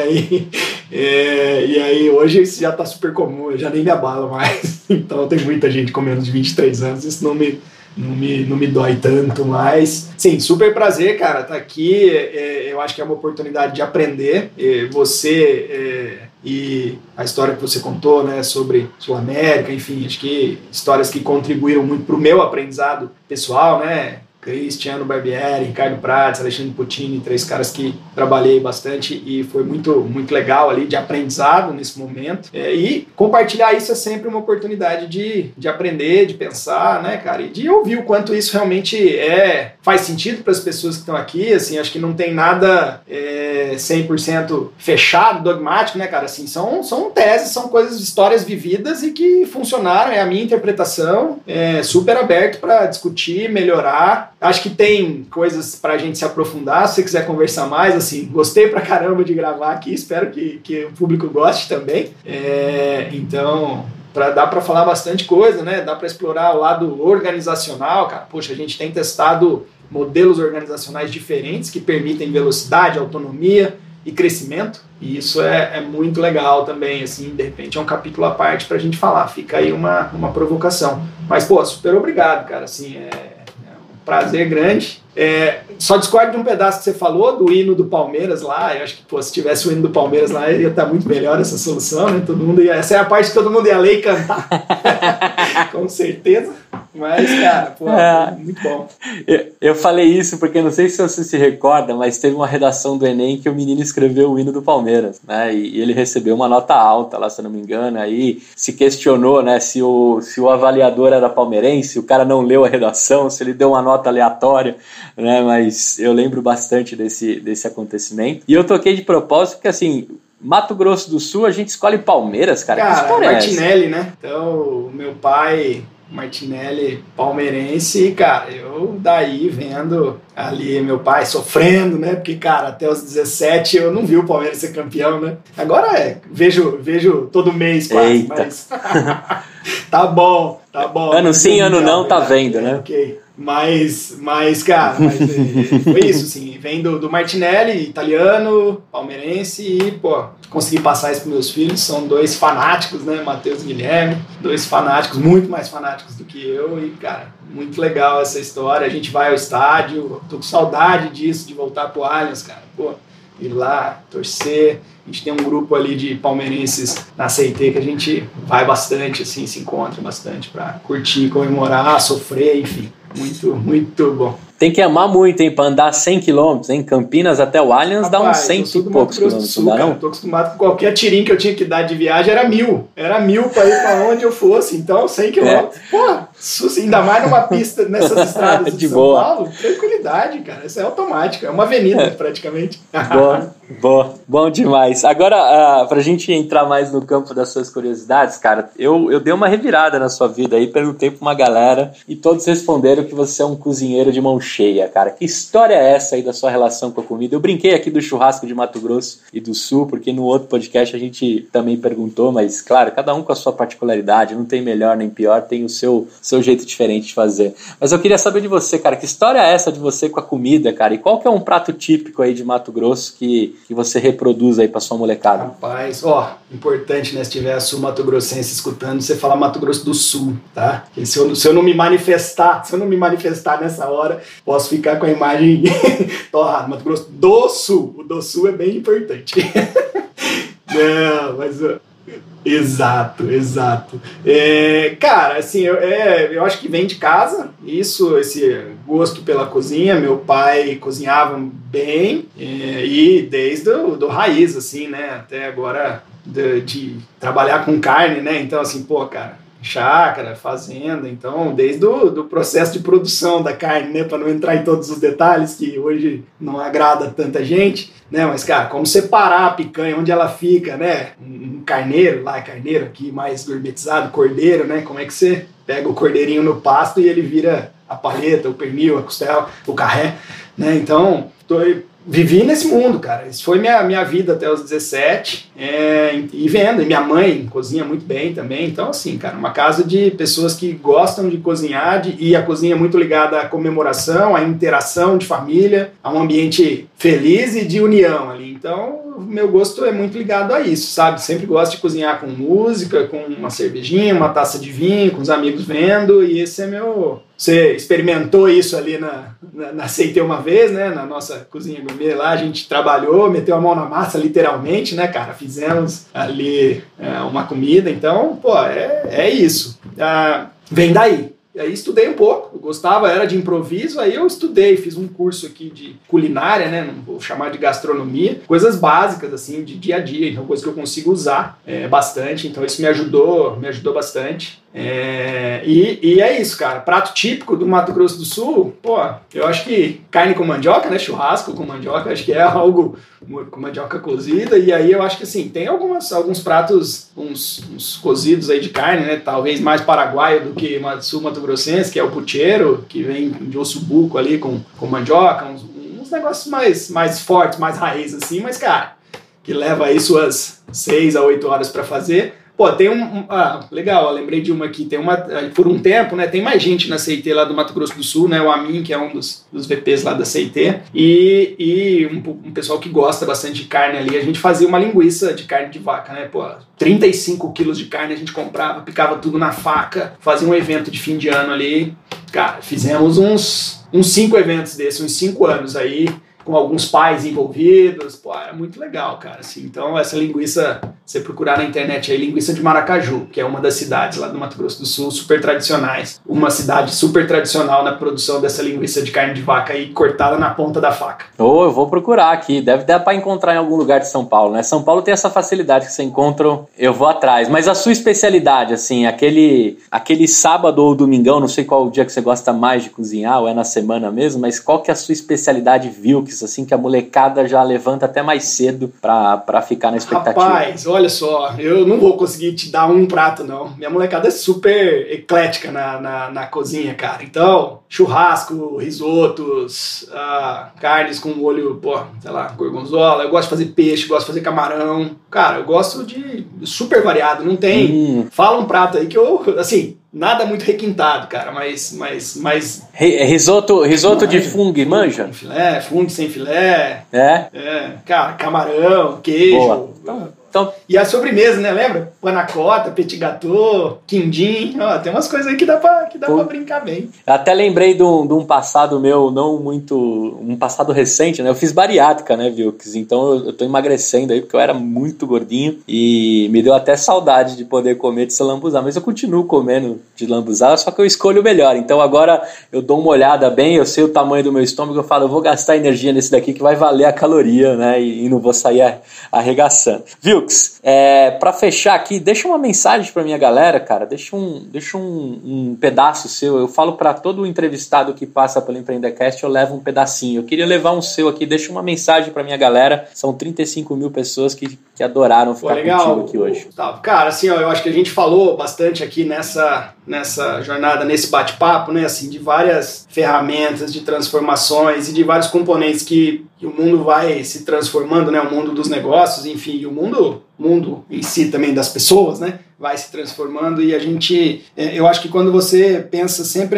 aí hoje isso já tá super comum, eu já nem me abalo mais. Então tem muita gente com menos de 23 anos, isso não me dói tanto, mas sim, super prazer, cara, tá aqui, eu acho que é uma oportunidade de aprender, você e a história que você contou, né, sobre Sul América, enfim, acho que histórias que contribuíram muito pro meu aprendizado pessoal, né, Cristiano Barbieri, Ricardo Prates, Alexandre Puccini, 3 caras que trabalhei bastante e foi muito, muito legal ali de aprendizado nesse momento. E compartilhar isso é sempre uma oportunidade de aprender, de pensar, né, cara, e de ouvir o quanto isso realmente faz sentido para as pessoas que estão aqui, assim, acho que não tem nada 100% fechado, dogmático, né, cara, assim, são teses, são coisas, histórias vividas e que funcionaram, é a minha interpretação, super aberto para discutir, melhorar. Acho que tem coisas pra gente se aprofundar, se você quiser conversar mais, assim, gostei pra caramba de gravar aqui, espero que o público goste também. Então, dá pra falar bastante coisa, né? Dá pra explorar o lado organizacional, cara. Poxa, a gente tem testado modelos organizacionais diferentes que permitem velocidade, autonomia e crescimento, e isso é muito legal também, assim, de repente é um capítulo à parte pra gente falar, fica aí uma provocação. Mas, pô, super obrigado, cara, assim, prazer grande. Só discordo de um pedaço que você falou do hino do Palmeiras lá. Eu acho que, se tivesse o hino do Palmeiras lá, ia estar muito melhor essa solução, né? Essa é a parte que todo mundo ia ler e cantar. Com certeza. Mas, cara, muito bom. Eu falei isso porque não sei se você se recorda, mas teve uma redação do Enem que o menino escreveu o hino do Palmeiras, né? E ele recebeu uma nota alta lá, se eu não me engano. Aí se questionou, né, se o avaliador era palmeirense, o cara não leu a redação, se ele deu uma nota aleatória, né? Mas eu lembro bastante desse acontecimento. E eu toquei de propósito porque, assim, Mato Grosso do Sul, a gente escolhe Palmeiras, cara. Cara, que Martinelli, né? Então, meu pai, Martinelli, palmeirense, cara, eu daí vendo ali meu pai sofrendo, né? Porque, cara, até os 17 eu não vi o Palmeiras ser campeão, né? Agora vejo todo mês quase, eita. Mas tá bom. Ano sim, ano não, tá vendo, né? Ok. Mas cara, foi isso, assim, vem do Martinelli, italiano, palmeirense, e, consegui passar isso pros meus filhos, são 2 fanáticos, né, Matheus e Guilherme, 2 fanáticos, muito mais fanáticos do que eu, e, cara, muito legal essa história, a gente vai ao estádio, tô com saudade disso, de voltar pro Allianz, cara, ir lá, torcer. A gente tem um grupo ali de palmeirenses na CIT que a gente vai bastante, assim, se encontra bastante para curtir, comemorar, sofrer, enfim. Muito, muito bom. Tem que amar muito, hein, pra andar 100 km, hein? Campinas até o Allianz dá uns 100 e poucos quilômetros, não dá não? Tô acostumado com qualquer tirinho que eu tinha que dar de viagem, era 1000. Era 1000 pra ir pra onde eu fosse, então 100 km. Pô, ainda mais numa pista, nessas estradas de São Paulo, tranquilidade, cara. Isso é automático, é uma avenida praticamente. Bom demais. Agora, pra gente entrar mais no campo das suas curiosidades, cara, eu dei uma revirada na sua vida aí, perguntei pra uma galera e todos responderam que você é um cozinheiro de mão cheia, cara. Que história é essa aí da sua relação com a comida? Eu brinquei aqui do churrasco de Mato Grosso e do Sul, porque no outro podcast a gente também perguntou, mas claro, cada um com a sua particularidade, não tem melhor nem pior, tem o seu jeito diferente de fazer. Mas eu queria saber de você, cara, que história é essa de você com a comida, cara? E qual que é um prato típico aí de Mato Grosso que você reproduz aí pra sua molecada? Rapaz, importante, né, se tiver a sul-mato-grossense escutando, você falar Mato Grosso do Sul, tá? Porque se eu não me manifestar nessa hora, posso ficar com a imagem torrada. Mato Grosso do Sul, o do Sul é bem importante. Não, mas... Exato. Cara, assim, eu acho que vem de casa, esse gosto pela cozinha. Meu pai cozinhava bem, e desde do raiz, assim, né, até agora de trabalhar com carne, né, então assim, cara, chácara, fazenda, então desde do processo de produção da carne, né, para não entrar em todos os detalhes que hoje não agrada tanta gente, né, mas cara, como separar a picanha, onde ela fica, né, um carneiro, lá é carneiro, aqui mais gourmetizado, cordeiro, né, como é que você pega o cordeirinho no pasto e ele vira a paleta, o pernil, a costela, o carré, né, então vivi nesse mundo, cara. Isso foi minha vida até os 17, e vendo. E minha mãe cozinha muito bem também. Então, assim, cara, uma casa de pessoas que gostam de cozinhar, e a cozinha é muito ligada à comemoração, à interação de família, a um ambiente feliz e de união ali. Então, o meu gosto é muito ligado a isso, sabe? Sempre gosto de cozinhar com música, com uma cervejinha, uma taça de vinho, com os amigos vendo, e esse é meu... Você experimentou isso ali na CT uma vez, né? Na nossa cozinha gourmet lá, a gente trabalhou, meteu a mão na massa, literalmente, né, cara? Fizemos ali uma comida, então, é isso. Vem daí. E aí estudei um pouco, eu gostava, era de improviso, aí eu estudei, fiz um curso aqui de culinária, né, não vou chamar de gastronomia, coisas básicas, assim, de dia a dia, então coisas que eu consigo usar bastante, então isso me ajudou bastante. E é isso, cara. Prato típico do Mato Grosso do Sul, eu acho que carne com mandioca, né? Churrasco com mandioca, acho que é algo com mandioca cozida. E aí eu acho que assim, tem alguns pratos, uns cozidos aí de carne, né? Talvez mais paraguaio do que sul-mato-grossense, que é o pucheiro, que vem de osso buco ali com mandioca, uns negócios mais fortes, mais raiz assim, mas cara, que leva aí suas 6 a 8 horas para fazer. Tem legal, eu lembrei de uma aqui, tem uma, por um tempo, né, tem mais gente na CIT lá do Mato Grosso do Sul, né, o Amin, que é um dos VPs lá da CIT, e um pessoal que gosta bastante de carne ali, a gente fazia uma linguiça de carne de vaca, né, 35 quilos de carne a gente comprava, picava tudo na faca, fazia um evento de fim de ano ali, cara, fizemos uns 5 eventos desses, uns 5 anos aí, com alguns pais envolvidos, era muito legal, cara, assim. Então essa linguiça, você procurar na internet aí, linguiça de Maracaju, que é uma das cidades lá do Mato Grosso do Sul, super tradicionais, uma cidade super tradicional na produção dessa linguiça de carne de vaca aí, cortada na ponta da faca. Eu vou procurar aqui, deve dar para encontrar em algum lugar de São Paulo, né? São Paulo tem essa facilidade que você encontra, eu vou atrás, mas a sua especialidade, assim, aquele sábado ou domingão, não sei qual o dia que você gosta mais de cozinhar, ou é na semana mesmo, mas qual que é a sua especialidade, Wilks, assim, que a molecada já levanta até mais cedo pra ficar na expectativa? Rapaz, olha só, eu não vou conseguir te dar um prato, não. Minha molecada é super eclética na cozinha, cara. Então, churrasco, risotos, carnes com molho, sei lá, gorgonzola. Eu gosto de fazer peixe, gosto de fazer camarão. Cara, eu gosto de super variado, não tem... Fala um prato aí que eu, assim... Nada muito requintado, cara, mas... Risoto de fungo, manja? Filé, fungo sem filé. É? Cara, camarão, queijo. Boa. Então, Então, e a sobremesa, né? Lembra? Panacota, petit gâteau, quindim. Ó, tem umas coisas aí que dá pra brincar bem. Eu até lembrei de um passado meu, não muito... Um passado recente, né? Eu fiz bariátrica, né, Vilks? Então eu tô emagrecendo aí, porque eu era muito gordinho e me deu até saudade de poder comer de lambuzá. Mas eu continuo comendo de lambuzá, só que eu escolho o melhor. Então agora eu dou uma olhada bem, eu sei o tamanho do meu estômago, eu falo, eu vou gastar energia nesse daqui que vai valer a caloria, né? E não vou sair arregaçando. Vilks, pra fechar aqui, deixa uma mensagem pra minha galera, cara. Deixa um pedaço seu. Eu falo pra todo entrevistado que passa pelo Empreendecast, eu levo um pedacinho. Eu queria levar um seu aqui, deixa uma mensagem pra minha galera. São 35 mil pessoas que adoraram ficar contigo aqui hoje. Tá. Cara, assim, ó, eu acho que a gente falou bastante aqui nessa jornada, nesse bate-papo, né, assim, de várias ferramentas, de transformações e de vários componentes que o mundo vai se transformando, né, o mundo dos negócios, enfim, e o mundo em si também das pessoas, né, vai se transformando. E a gente, eu acho que quando você pensa sempre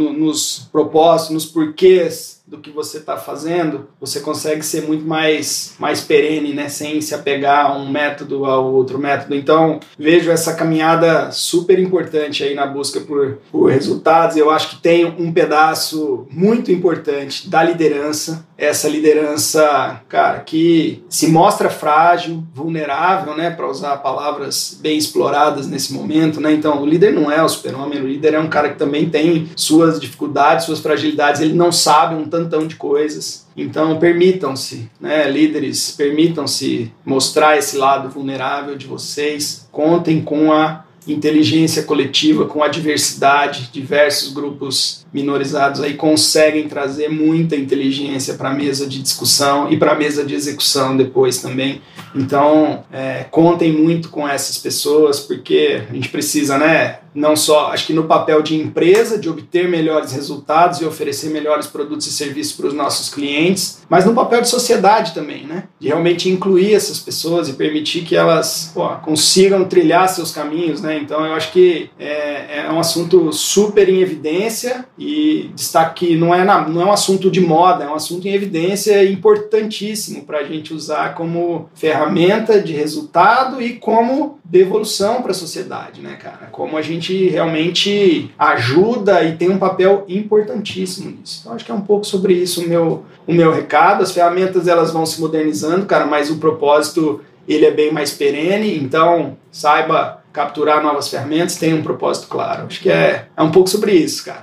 nos propósitos, nos porquês do que você está fazendo, você consegue ser muito mais perene, né? Sem se apegar a um método ao outro método. Então, vejo essa caminhada super importante aí na busca por resultados. Eu acho que tem um pedaço muito importante da liderança. Essa liderança, cara, que se mostra frágil, vulnerável, né? Para usar palavras bem exploradas nesse momento, né? Então, o líder não é o super-homem, o líder é um cara que também tem suas dificuldades, suas fragilidades, ele não sabe um tantão de coisas. Então, permitam-se, né, líderes, permitam-se mostrar esse lado vulnerável de vocês. Contem com a inteligência coletiva, com a diversidade. Diversos grupos minorizados aí conseguem trazer muita inteligência para a mesa de discussão e para a mesa de execução depois também. Então, contem muito com essas pessoas, porque a gente precisa, né, não só, acho que no papel de empresa, de obter melhores resultados e oferecer melhores produtos e serviços para os nossos clientes, mas no papel de sociedade também, né, de realmente incluir essas pessoas e permitir que elas consigam trilhar seus caminhos, né. Então, eu acho que é um assunto super em evidência e destaque que não é um assunto de moda, é um assunto em evidência importantíssimo para a gente usar como ferramenta de resultado e como devolução para a sociedade, né, cara? Como a gente realmente ajuda e tem um papel importantíssimo nisso. Então, acho que é um pouco sobre isso o meu recado. As ferramentas, elas vão se modernizando, cara, mas o propósito, ele é bem mais perene. Então, saiba capturar novas ferramentas, tem um propósito claro. Acho que é um pouco sobre isso, cara.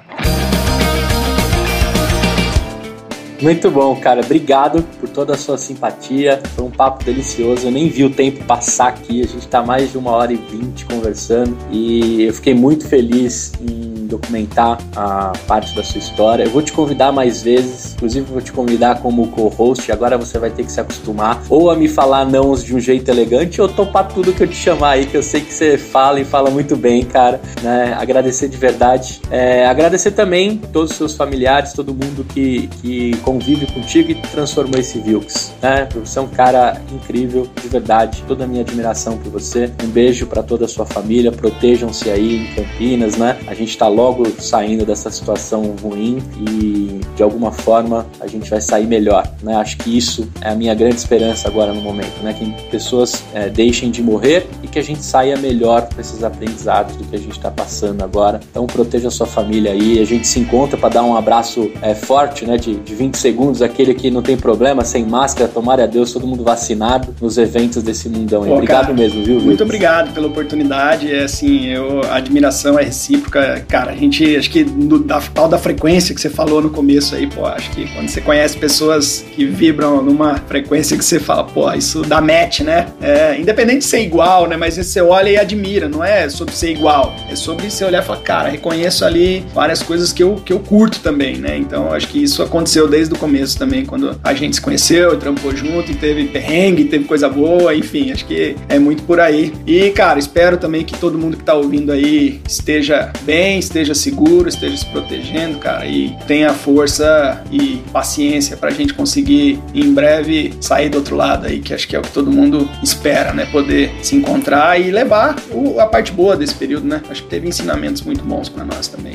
Muito bom, cara. Obrigado por toda a sua simpatia. Foi um papo delicioso. Eu nem vi o tempo passar aqui. A gente está mais de 1h20 conversando e eu fiquei muito feliz em documentar a parte da sua história. Eu vou te convidar mais vezes. Inclusive, vou te convidar como co-host. Agora você vai ter que se acostumar ou a me falar não de um jeito elegante ou topar tudo que eu te chamar aí, que eu sei que você fala e fala muito bem, cara. Né? Agradecer de verdade. Agradecer também todos os seus familiares, todo mundo que convive contigo e transformou esse Vilks, né? Você é um cara incrível, de verdade, toda a minha admiração por você. Um beijo para toda a sua família, protejam-se aí em Campinas, né? A gente tá logo saindo dessa situação ruim e de alguma forma a gente vai sair melhor, né? Acho que isso é a minha grande esperança agora no momento, né? Que pessoas deixem de morrer e que a gente saia melhor com esses aprendizados do que a gente tá passando agora. Então proteja a sua família aí, a gente se encontra para dar um abraço forte, né? De 20 segundos, aquele que não tem problema, sem máscara, tomara a Deus, todo mundo vacinado nos eventos desse mundão aí. Obrigado, cara, mesmo, viu? Muito obrigado pela oportunidade, assim, a admiração é recíproca, cara, a gente, acho que da tal da frequência que você falou no começo aí, pô, acho que quando você conhece pessoas que vibram numa frequência que você fala, pô, isso dá match, né? Independente de ser igual, né, mas você olha e admira, não é sobre ser igual, é sobre você olhar e falar, cara, reconheço ali várias coisas que eu curto também, né, então acho que isso aconteceu desde o começo também, quando a gente se conheceu e trampou junto e teve perrengue, teve coisa boa, enfim, acho que é muito por aí. E, cara, espero também que todo mundo que tá ouvindo aí esteja bem, esteja seguro, esteja se protegendo, cara, e tenha força e paciência pra gente conseguir em breve sair do outro lado aí, que acho que é o que todo mundo espera, né, poder se encontrar e levar a parte boa desse período, né, acho que teve ensinamentos muito bons pra nós também. E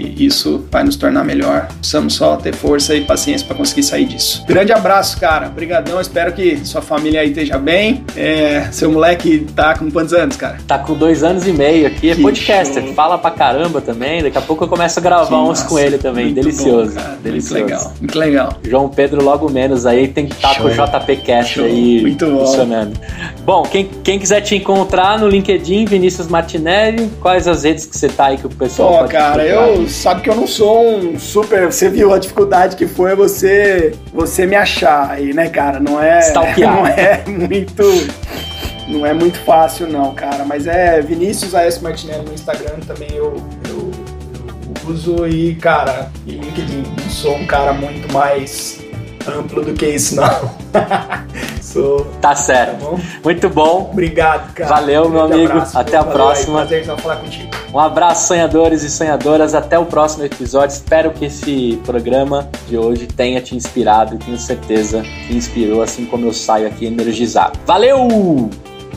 que isso vai nos tornar melhor. Precisamos só ter força e paciência para conseguir sair disso. Grande abraço, cara. Obrigadão. Espero que sua família aí esteja bem. Seu moleque tá com quantos anos, cara? Tá com 2 anos e meio aqui. É podcaster. Show. Fala pra caramba também. Daqui a pouco eu começo a gravar uns com ele também. Muito delicioso. Bom, cara. Delicioso. Muito legal. Muito legal. João Pedro logo menos aí. Tem que estar com o JP Cast aí. Muito bom. Funcionando. Bom, quem quiser te encontrar no LinkedIn, Vinícius Martinelli, quais as redes que você tá aí que o pessoal pode cara, sabe que eu não sou um super... Você viu a dificuldade que foi você me achar aí, né, cara? Não é muito fácil não, cara, mas é Vinícius A.S. Martinelli no Instagram também eu uso e, cara, e LinkedIn. Não sou um cara muito mais amplo do que isso, não. Tá certo. Tá bom? Muito bom. Obrigado, cara. Valeu, meu amigo. Abraço. Até a próxima. Prazer em falar contigo. Um abraço, sonhadores e sonhadoras. Até o próximo episódio. Espero que esse programa de hoje tenha te inspirado e tenho certeza que inspirou, assim como eu saio aqui energizado. Valeu!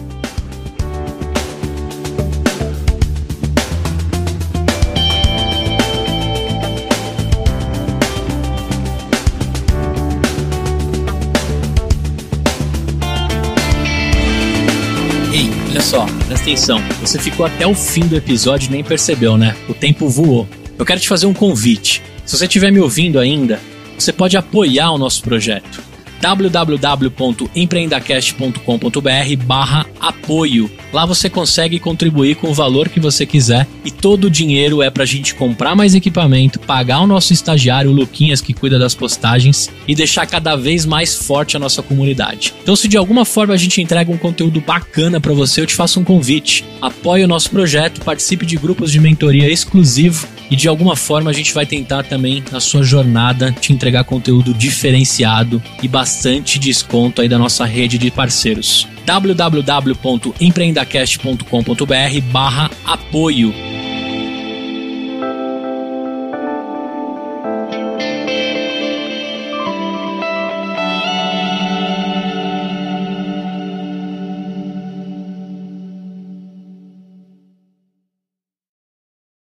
Olha só, presta atenção. Você ficou até o fim do episódio e nem percebeu, né? O tempo voou. Eu quero te fazer um convite. Se você estiver me ouvindo ainda, você pode apoiar o nosso projeto. www.empreendacast.com.br/apoio. Lá você consegue contribuir com o valor que você quiser e todo o dinheiro é pra gente comprar mais equipamento, pagar o nosso estagiário, o Luquinhas, que cuida das postagens, e deixar cada vez mais forte a nossa comunidade. Então, se de alguma forma a gente entrega um conteúdo bacana pra você, eu te faço um convite. Apoie o nosso projeto, participe de grupos de mentoria exclusivo e de alguma forma a gente vai tentar também, na sua jornada, te entregar conteúdo diferenciado e bastante desconto aí da nossa rede de parceiros. www.empreendacast.com.br/apoio